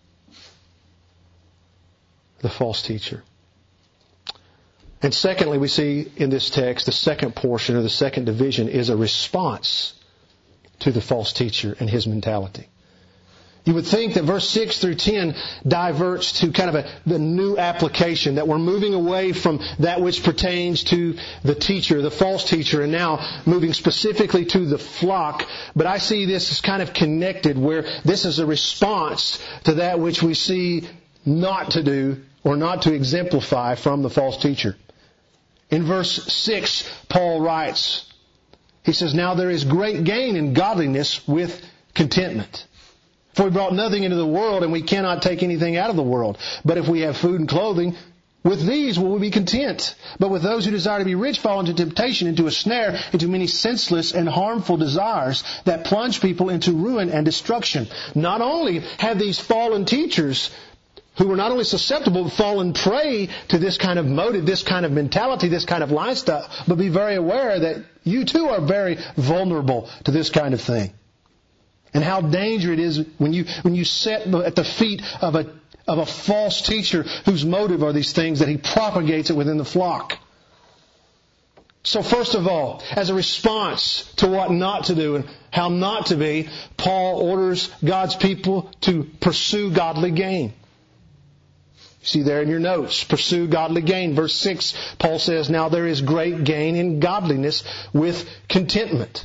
the false teacher. And secondly, we see in this text, the second portion or the second division is a response to the false teacher and his mentality. You would think that verse 6 through 10 diverts to kind of the new application, that we're moving away from that which pertains to the teacher, the false teacher, and now moving specifically to the flock. But I see this as kind of connected, where this is a response to that which we see not to do or not to exemplify from the false teacher. In verse 6, Paul writes, he says, "Now there is great gain in godliness with contentment. For we brought nothing into the world, and we cannot take anything out of the world. But if we have food and clothing, with these will we be content. But with those who desire to be rich fall into temptation, into a snare, into many senseless and harmful desires that plunge people into ruin and destruction." Not only have these fallen teachers, who were not only susceptible, but fallen prey to this kind of motive, this kind of mentality, this kind of lifestyle, but be very aware that you too are very vulnerable to this kind of thing. And how dangerous it is when you sit at the feet of a false teacher whose motive are these things, that he propagates it within the flock. So first of all, as a response to what not to do and how not to be, Paul orders God's people to pursue godly gain. See there in your notes, pursue godly gain. Verse 6, Paul says, now there is great gain in godliness with contentment.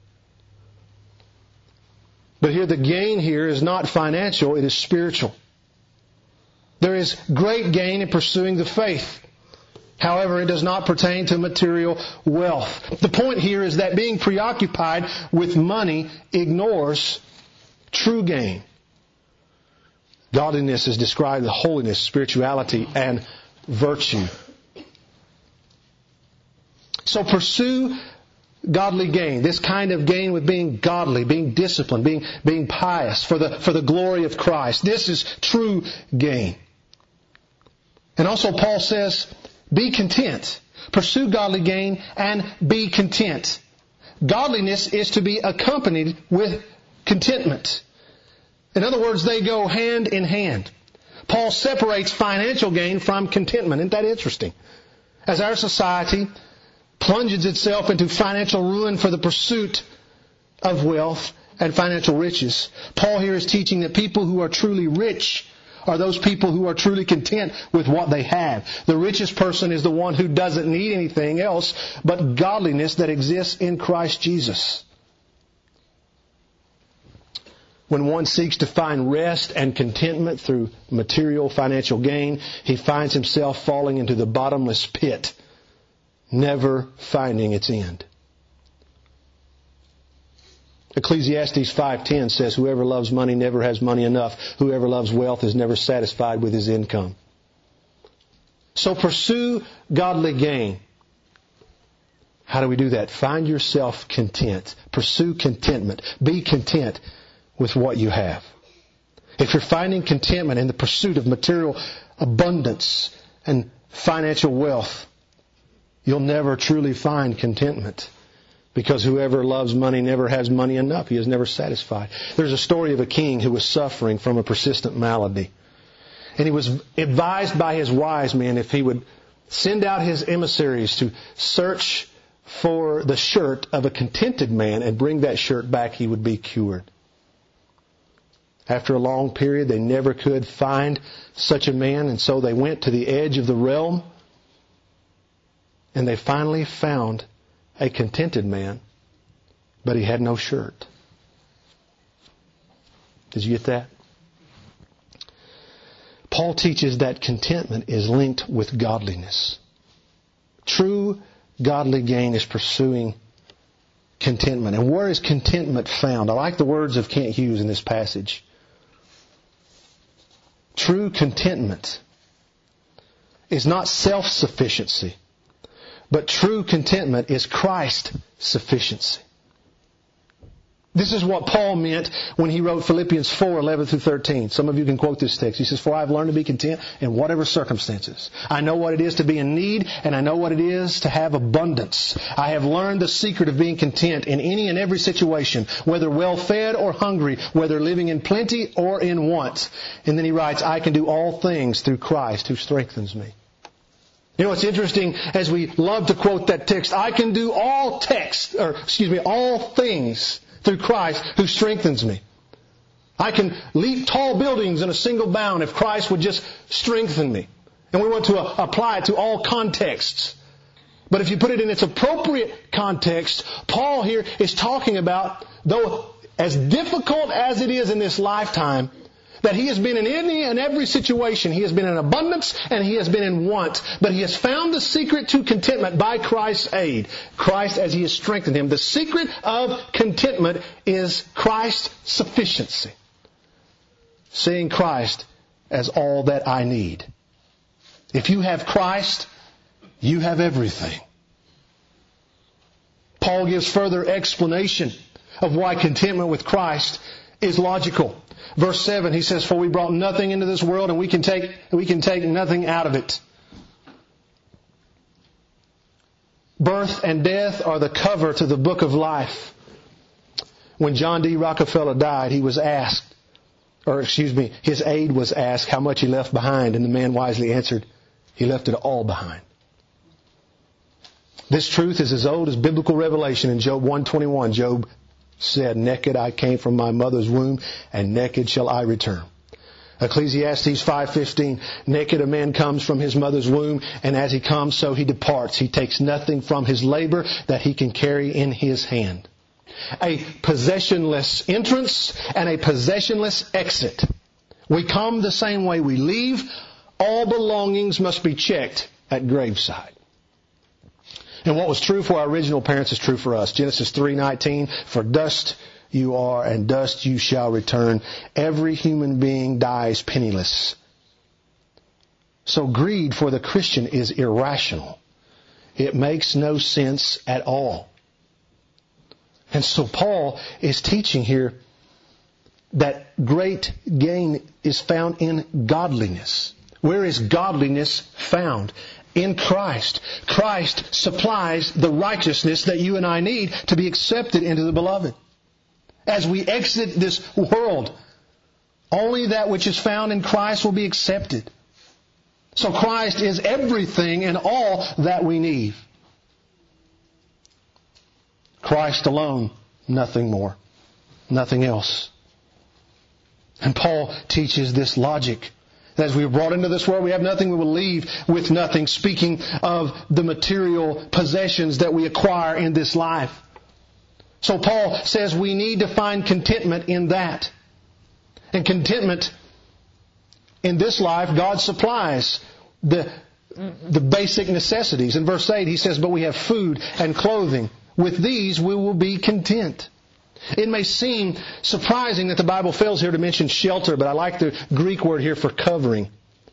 But here the gain here is not financial, it is spiritual. There is great gain in pursuing the faith. However, it does not pertain to material wealth. The point here is that being preoccupied with money ignores true gain. Godliness is described as holiness, spirituality, and virtue. So pursue godly gain. This kind of gain with being godly, being disciplined, being pious for the glory of Christ. This is true gain. And also Paul says, be content. Pursue godly gain and be content. Godliness is to be accompanied with contentment. In other words, they go hand in hand. Paul separates financial gain from contentment. Isn't that interesting? As our society plunges itself into financial ruin for the pursuit of wealth and financial riches, Paul here is teaching that people who are truly rich are those people who are truly content with what they have. The richest person is the one who doesn't need anything else but godliness that exists in Christ Jesus. When one seeks to find rest and contentment through material financial gain, he finds himself falling into the bottomless pit, never finding its end. Ecclesiastes 5:10 says, whoever loves money never has money enough. Whoever loves wealth is never satisfied with his income. So pursue godly gain. How do we do that? Find yourself content. Pursue contentment. Be content with what you have. If you're finding contentment in the pursuit of material abundance and financial wealth, you'll never truly find contentment. Because whoever loves money never has money enough. He is never satisfied. There's a story of a king who was suffering from a persistent malady. And he was advised by his wise men if he would send out his emissaries to search for the shirt of a contented man and bring that shirt back, he would be cured. After a long period, they never could find such a man, and so they went to the edge of the realm, and they finally found a contented man, but he had no shirt. Did you get that? Paul teaches that contentment is linked with godliness. True godly gain is pursuing contentment. And where is contentment found? I like the words of Kent Hughes in this passage. True contentment is not self-sufficiency, but true contentment is Christ's sufficiency. This is what Paul meant when he wrote Philippians 4:11 through 13. Some of you can quote this text. He says, for I have learned to be content in whatever circumstances. I know what it is to be in need, and I know what it is to have abundance. I have learned the secret of being content in any and every situation, whether well-fed or hungry, whether living in plenty or in want. And then he writes, I can do all things through Christ who strengthens me. You know, it's interesting as we love to quote that text, I can do all things through Christ who strengthens me. I can leap tall buildings in a single bound if Christ would just strengthen me. And we want to apply it to all contexts. But if you put it in its appropriate context, Paul here is talking about, though as difficult as it is in this lifetime, that he has been in any and every situation. He has been in abundance and he has been in want. But he has found the secret to contentment by Christ's aid. Christ as he has strengthened him. The secret of contentment is Christ's sufficiency. Seeing Christ as all that I need. If you have Christ, you have everything. Paul gives further explanation of why contentment with Christ is logical. Verse 7, he says, for we brought nothing into this world and we can take nothing out of it. Birth and death are the cover to the book of life. When John D. Rockefeller died, he was asked, his aide was asked how much he left behind, and the man wisely answered, he left it all behind. This truth is as old as biblical revelation. In Job 1:21, Job said, naked I came from my mother's womb, and naked shall I return. Ecclesiastes 5:15, naked a man comes from his mother's womb, and as he comes, so he departs. He takes nothing from his labor that he can carry in his hand. A possessionless entrance and a possessionless exit. We come the same way we leave. All belongings must be checked at graveside. And what was true for our original parents is true for us. Genesis 3:19, for dust you are, and dust you shall return. Every human being dies penniless. So greed for the Christian is irrational. It makes no sense at all. And so Paul is teaching here that great gain is found in godliness. Where is godliness found? In Christ. Christ supplies the righteousness that you and I need to be accepted into the beloved. As we exit this world, only that which is found in Christ will be accepted. So Christ is everything and all that we need. Christ alone, nothing more, nothing else. And Paul teaches this logic. As we are brought into this world, we have nothing, we will leave with nothing, speaking of the material possessions that we acquire in this life. So Paul says we need to find contentment in that. And contentment in this life, God supplies the basic necessities. In verse 8 he says, but we have food and clothing. With these we will be content. It may seem surprising that the Bible fails here to mention shelter, but I like the Greek word here for covering.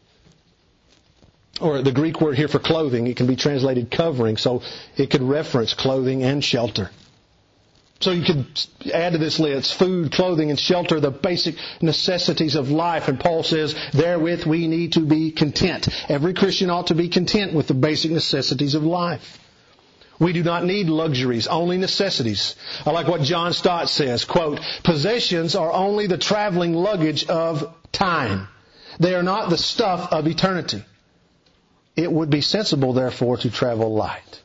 Or the Greek word here for clothing. It can be translated covering, so it could reference clothing and shelter. So you could add to this list food, clothing, and shelter, the basic necessities of life. And Paul says, therewith we need to be content. Every Christian ought to be content with the basic necessities of life. We do not need luxuries, only necessities. I like what John Stott says, quote, possessions are only the traveling luggage of time. They are not the stuff of eternity. It would be sensible, therefore, to travel light.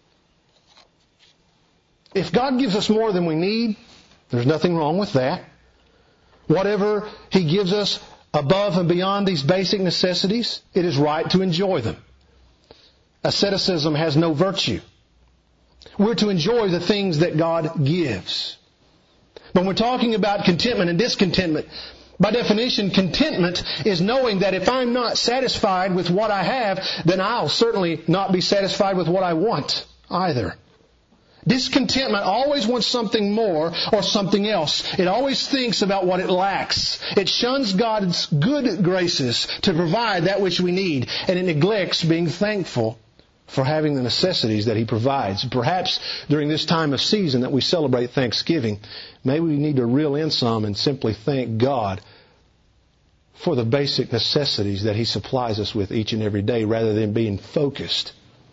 If God gives us more than we need, there's nothing wrong with that. Whatever He gives us above and beyond these basic necessities, it is right to enjoy them. Asceticism has no virtue. We're to enjoy the things that God gives. When we're talking about contentment and discontentment, by definition, contentment is knowing that if I'm not satisfied with what I have, then I'll certainly not be satisfied with what I want either. Discontentment always wants something more or something else. It always thinks about what it lacks. It shuns God's good graces to provide that which we need, and it neglects being thankful for having the necessities that He provides. Perhaps during this time of season that we celebrate Thanksgiving, maybe we need to reel in some and simply thank God for the basic necessities that He supplies us with each and every day, rather than being focused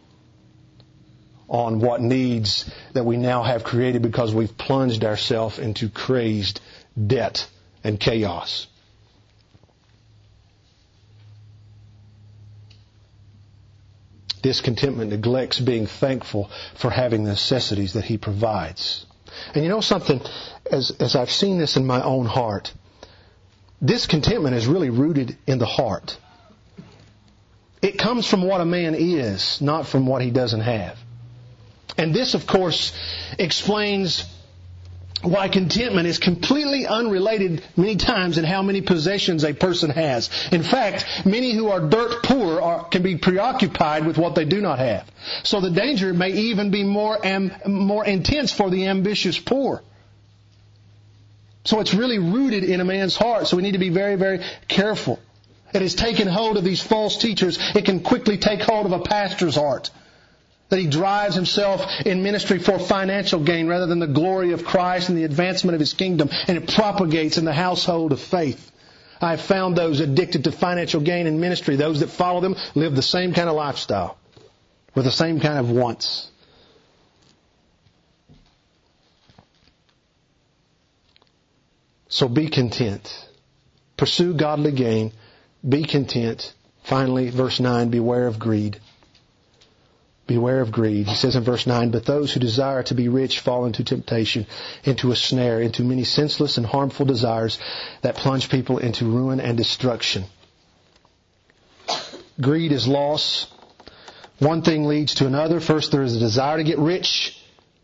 on what needs that we now have created because we've plunged ourselves into crazed debt and chaos. Discontentment neglects being thankful for having the necessities that He provides. And you know something, as I've seen this in my own heart, discontentment is really rooted in the heart. It comes from what a man is, not from what he doesn't have. And this, of course, explains why contentment is completely unrelated many times in how many possessions a person has. In fact, many who are dirt poor can be preoccupied with what they do not have. So the danger may even be more intense for the ambitious poor. So it's really rooted in a man's heart. So we need to be very, very careful. It has taken hold of these false teachers. It can quickly take hold of a pastor's heart. That he drives himself in ministry for financial gain rather than the glory of Christ and the advancement of His kingdom. And it propagates in the household of faith. I have found those addicted to financial gain in ministry, those that follow them, live the same kind of lifestyle with the same kind of wants. So be content. Pursue godly gain. Be content. Finally, verse 9, beware of greed. Beware of greed. He says in verse 9, but those who desire to be rich fall into temptation, into a snare, into many senseless and harmful desires that plunge people into ruin and destruction. Greed is loss. One thing leads to another. First, there is a desire to get rich.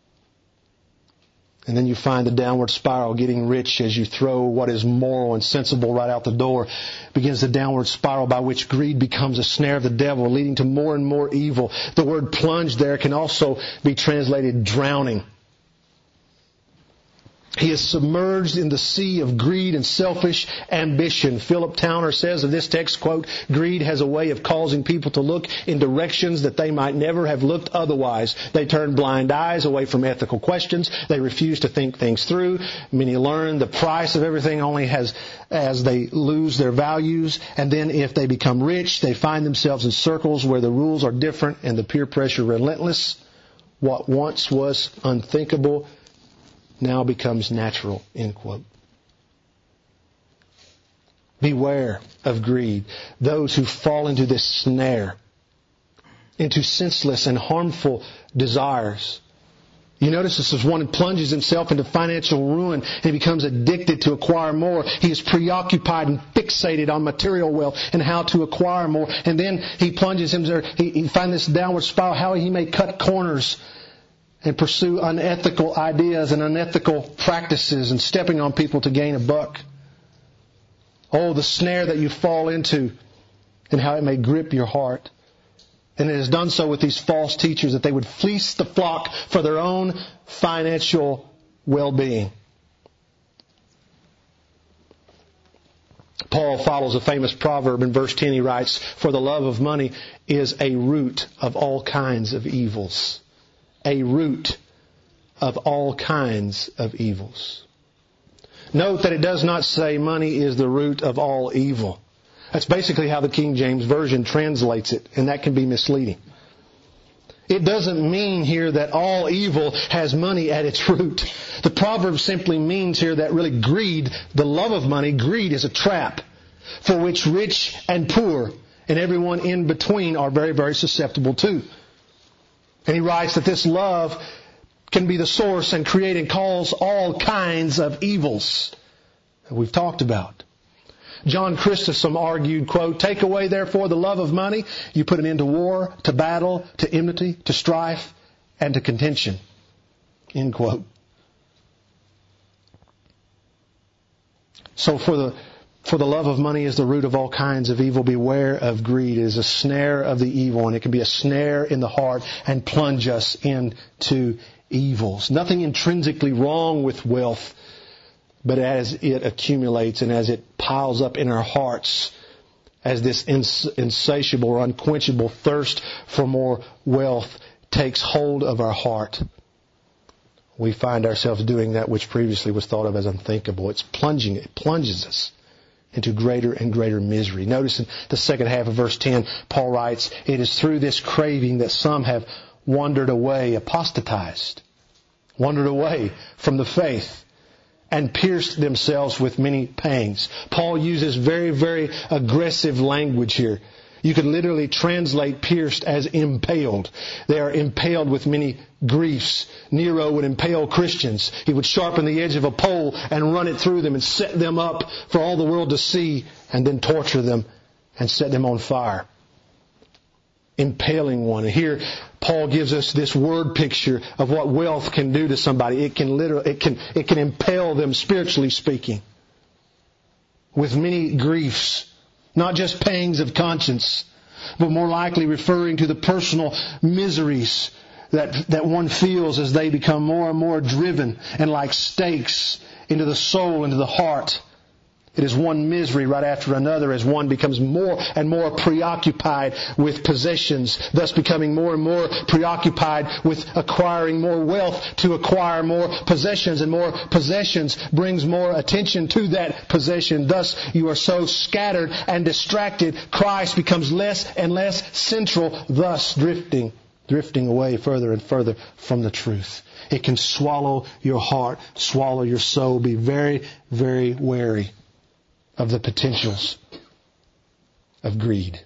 And then you find the downward spiral, getting rich as you throw what is moral and sensible right out the door. Begins the downward spiral by which greed becomes a snare of the devil, leading to more and more evil. The word plunge there can also be translated drowning. He is submerged in the sea of greed and selfish ambition. Philip Towner says of this text, quote, greed has a way of causing people to look in directions that they might never have looked otherwise. They turn blind eyes away from ethical questions. They refuse to think things through. Many learn the price of everything only as they lose their values. And then if they become rich, they find themselves in circles where the rules are different and the peer pressure relentless. What once was unthinkable now becomes natural, end quote. Beware of greed. Those who fall into this snare, into senseless and harmful desires. You notice this is one who plunges himself into financial ruin and he becomes addicted to acquire more. He is preoccupied and fixated on material wealth and how to acquire more. And then he plunges himself, he finds this downward spiral, how he may cut corners and pursue unethical ideas and unethical practices and stepping on people to gain a buck. Oh, the snare that you fall into and how it may grip your heart. And it has done so with these false teachers that they would fleece the flock for their own financial well-being. Paul follows a famous proverb in verse 10. He writes, for the love of money is a root of all kinds of evils. A root of all kinds of evils. Note that it does not say money is the root of all evil. That's basically how the King James Version translates it, and that can be misleading. It doesn't mean here that all evil has money at its root. The proverb simply means here that really greed, the love of money, greed is a trap for which rich and poor and everyone in between are very, very susceptible to. And he writes that this love can be the source and create and cause all kinds of evils that we've talked about. John Chrysostom argued, quote, take away therefore the love of money, you put an end to war, to battle, to enmity, to strife, and to contention. End quote. So for the love of money is the root of all kinds of evil. Beware of greed. It is a snare of the evil, and it can be a snare in the heart and plunge us into evils. Nothing intrinsically wrong with wealth, but as it accumulates and as it piles up in our hearts, as this insatiable or unquenchable thirst for more wealth takes hold of our heart, we find ourselves doing that which previously was thought of as unthinkable. It plunges us into greater and greater misery. Notice in the second half of verse 10, Paul writes, it is through this craving that some have wandered away, apostatized, wandered away from the faith, and pierced themselves with many pangs. Paul uses very, very aggressive language here. You could literally translate pierced as impaled. They are impaled with many griefs. Nero would impale Christians. He would sharpen the edge of a pole and run it through them and set them up for all the world to see, and then torture them and set them on fire. Impaling one. And here Paul gives us this word picture of what wealth can do to somebody. It can impale them, spiritually speaking, with many griefs. Not just pangs of conscience, but more likely referring to the personal miseries that one feels as they become more and more driven and like stakes into the soul, into the heart. It is one misery right after another as one becomes more and more preoccupied with possessions, thus becoming more and more preoccupied with acquiring more wealth to acquire more possessions, and more possessions brings more attention to that possession. Thus you are so scattered and distracted, Christ becomes less and less central, thus drifting drifting away further and further from the truth. It can swallow your heart, swallow your soul. Be very, very wary of the potentials of greed.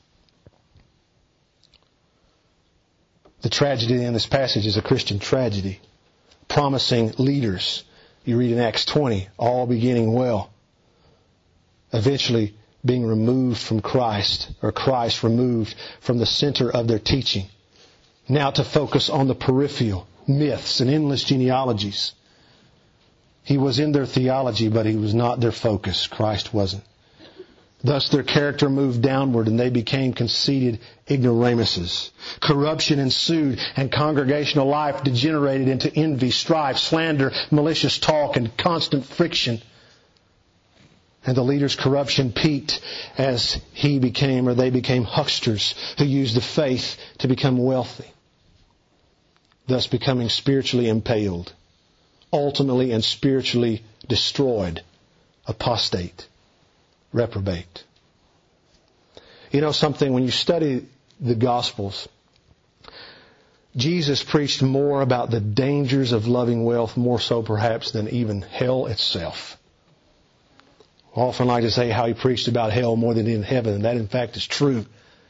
The tragedy in this passage is a Christian tragedy, promising leaders. You read in Acts 20, all beginning well, eventually being removed from Christ, or Christ removed from the center of their teaching. Now to focus on the peripheral myths and endless genealogies. He was in their theology, but He was not their focus. Christ wasn't. Thus their character moved downward and they became conceited ignoramuses. Corruption ensued and congregational life degenerated into envy, strife, slander, malicious talk, and constant friction. And the leader's corruption peaked as they became hucksters who used the faith to become wealthy, thus becoming spiritually impaled, ultimately and spiritually destroyed, apostate, reprobate. You know something, when you study the Gospels, Jesus preached more about the dangers of loving wealth, more so perhaps than even hell itself. I often like to say how He preached about hell more than in heaven, and that in fact is true.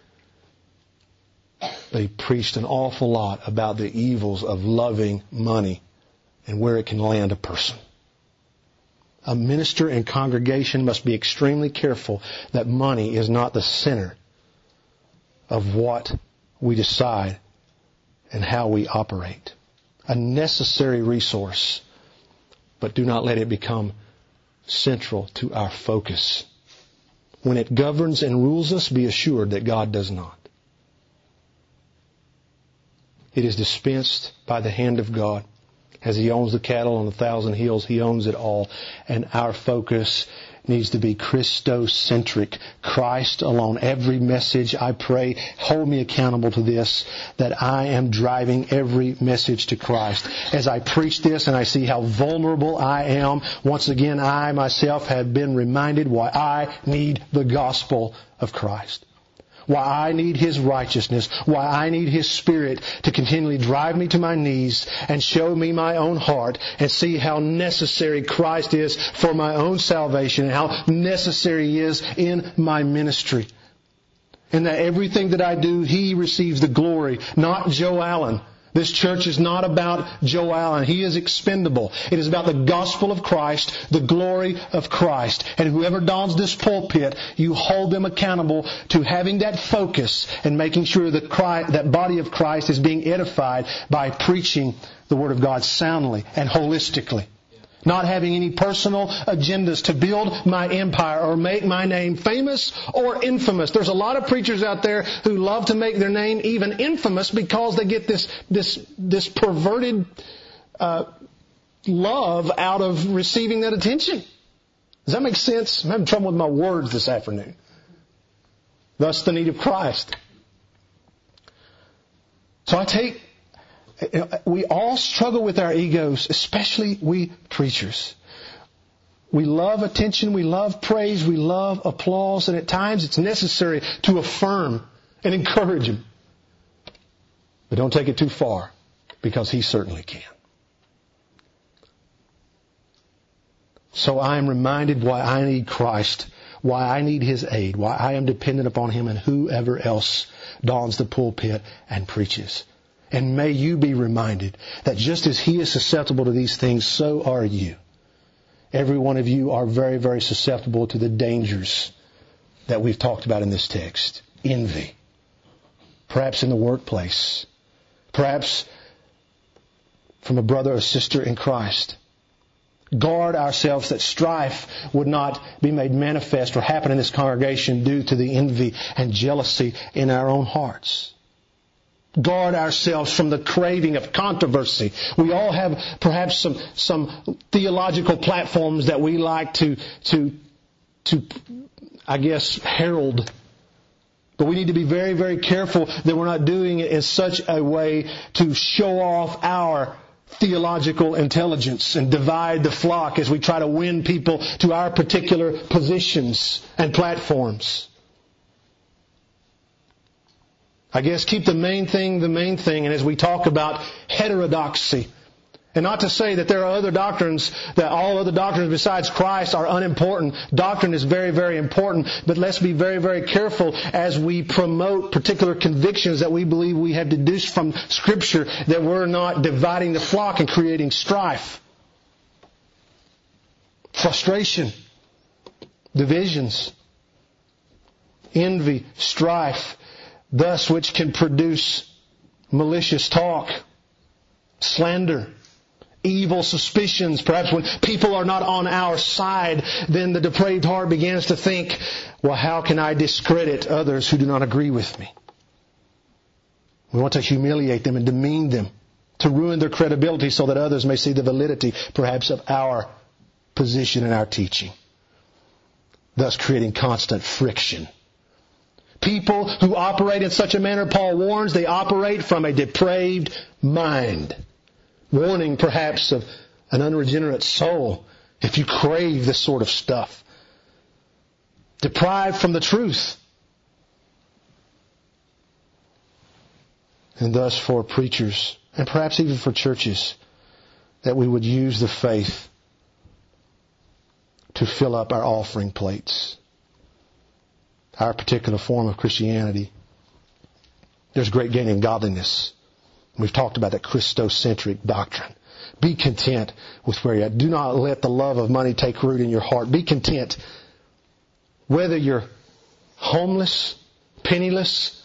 But He preached an awful lot about the evils of loving money and where it can land a person. A minister and congregation must be extremely careful that money is not the center of what we decide and how we operate. A necessary resource, but do not let it become central to our focus. When it governs and rules us, be assured that God does not. It is dispensed by the hand of God. As He owns the cattle on 1,000 hills, He owns it all. And our focus needs to be Christocentric. Christ alone. Every message, I pray, hold me accountable to this, that I am driving every message to Christ. As I preach this and I see how vulnerable I am, once again, I myself have been reminded why I need the gospel of Christ. Why I need His righteousness, why I need His Spirit to continually drive me to my knees and show me my own heart and see how necessary Christ is for my own salvation and how necessary He is in my ministry. And that everything that I do, He receives the glory, not Joe Allen. This church is not about Joe Allen. He is expendable. It is about the gospel of Christ, the glory of Christ. And whoever dons this pulpit, you hold them accountable to having that focus and making sure that that body of Christ is being edified by preaching the Word of God soundly and holistically. Not having any personal agendas to build my empire or make my name famous or infamous. There's a lot of preachers out there who love to make their name even infamous because they get this perverted love out of receiving that attention. Does that make sense? I'm having trouble with my words this afternoon. Thus the need of Christ. So we all struggle with our egos, especially we preachers. We love attention, we love praise, we love applause, and at times it's necessary to affirm and encourage Him. But don't take it too far, because He certainly can. So I am reminded why I need Christ, why I need His aid, why I am dependent upon Him and whoever else dons the pulpit and preaches. And may you be reminded that just as He is susceptible to these things, so are you. Every one of you are very, very susceptible to the dangers that we've talked about in this text. Envy. Perhaps in the workplace. Perhaps from a brother or sister in Christ. Guard ourselves that strife would not be made manifest or happen in this congregation due to the envy and jealousy in our own hearts. Guard ourselves from the craving of controversy. We all have perhaps some theological platforms that we like to herald. But we need to be very, very careful that we're not doing it in such a way to show off our theological intelligence and divide the flock as we try to win people to our particular positions and platforms. I guess keep the main thing the main thing. And as we talk about heterodoxy, and not to say that there are other doctrines, that all other doctrines besides Christ are unimportant. Doctrine is very, very important. But let's be very, very careful as we promote particular convictions that we believe we have deduced from Scripture, that we're not dividing the flock and creating strife, frustration, divisions, envy, strife, thus which can produce malicious talk, slander, evil suspicions. Perhaps when people are not on our side, then the depraved heart begins to think, well, how can I discredit others who do not agree with me? We want to humiliate them and demean them, to ruin their credibility so that others may see the validity, perhaps, of our position and our teaching, thus creating constant friction. People who operate in such a manner, Paul warns, they operate from a depraved mind. Warning perhaps of an unregenerate soul if you crave this sort of stuff. Deprived from the truth. And thus for preachers, and perhaps even for churches, that we would use the faith to fill up our offering plates. Our particular form of Christianity. There's great gain in godliness. We've talked about that Christocentric doctrine. Be content with where you're at. Do not let the love of money take root in your heart. Be content. Whether you're homeless, penniless,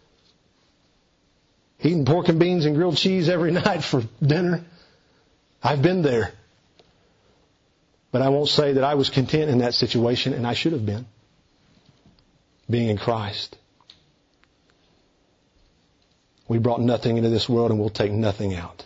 eating pork and beans and grilled cheese every night for dinner. I've been there. But I won't say that I was content in that situation, and I should have been. Being in Christ. We brought nothing into this world and we'll take nothing out.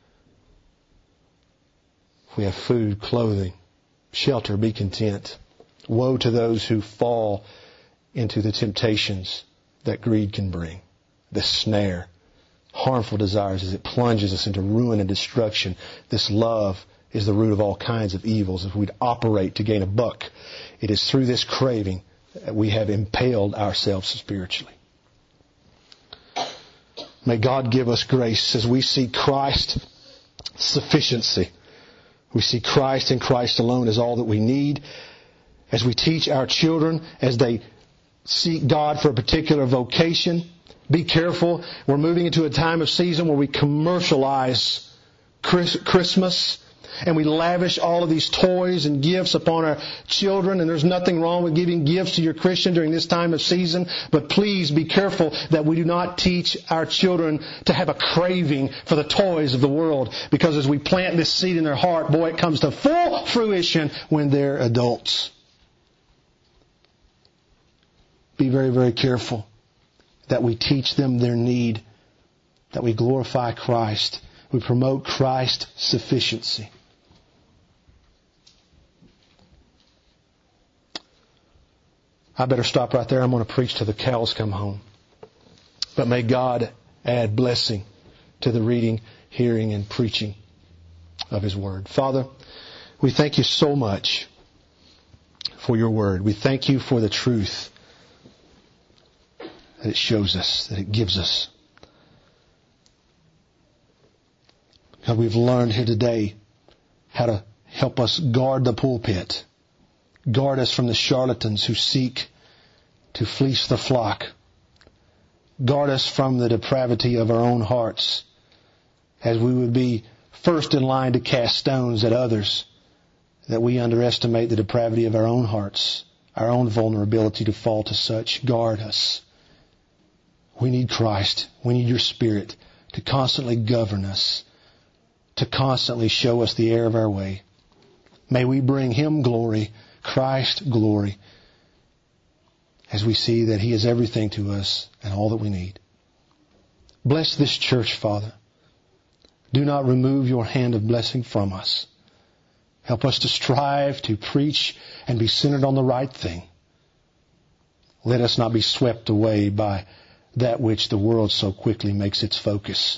If we have food, clothing, shelter, be content. Woe to those who fall into the temptations that greed can bring. The snare, harmful desires as it plunges us into ruin and destruction. This love is the root of all kinds of evils. If we'd operate to gain a buck, it is through this craving that we have impaled ourselves spiritually. May God give us grace as we see Christ's sufficiency. We see Christ and Christ alone as all that we need. As we teach our children, as they seek God for a particular vocation, be careful. We're moving into a time of season where we commercialize Christmas. And we lavish all of these toys and gifts upon our children. And there's nothing wrong with giving gifts to your Christian during this time of season. But please be careful that we do not teach our children to have a craving for the toys of the world. Because as we plant this seed in their heart, boy, it comes to full fruition when they're adults. Be very, very careful that we teach them their need. That we glorify Christ. We promote Christ's sufficiency. I better stop right there. I'm going to preach till the cows come home. But may God add blessing to the reading, hearing, and preaching of His Word. Father, we thank You so much for Your Word. We thank You for the truth that it shows us, that it gives us. God, we've learned here today how to help us guard the pulpit. Guard us from the charlatans who seek to fleece the flock. Guard us from the depravity of our own hearts, as we would be first in line to cast stones at others, that we underestimate the depravity of our own hearts, our own vulnerability to fall to such. Guard us. We need Christ. We need Your Spirit to constantly govern us, to constantly show us the error of our way. May we bring Him glory, Christ glory, as we see that He is everything to us and all that we need. Bless this church, Father. Do not remove Your hand of blessing from us. Help us to strive to preach and be centered on the right thing. Let us not be swept away by that which the world so quickly makes its focus.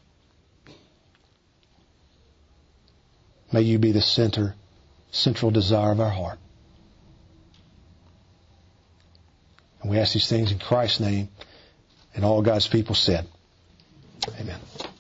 May You be the central desire of our heart. And we ask these things in Christ's name. And all God's people said, amen.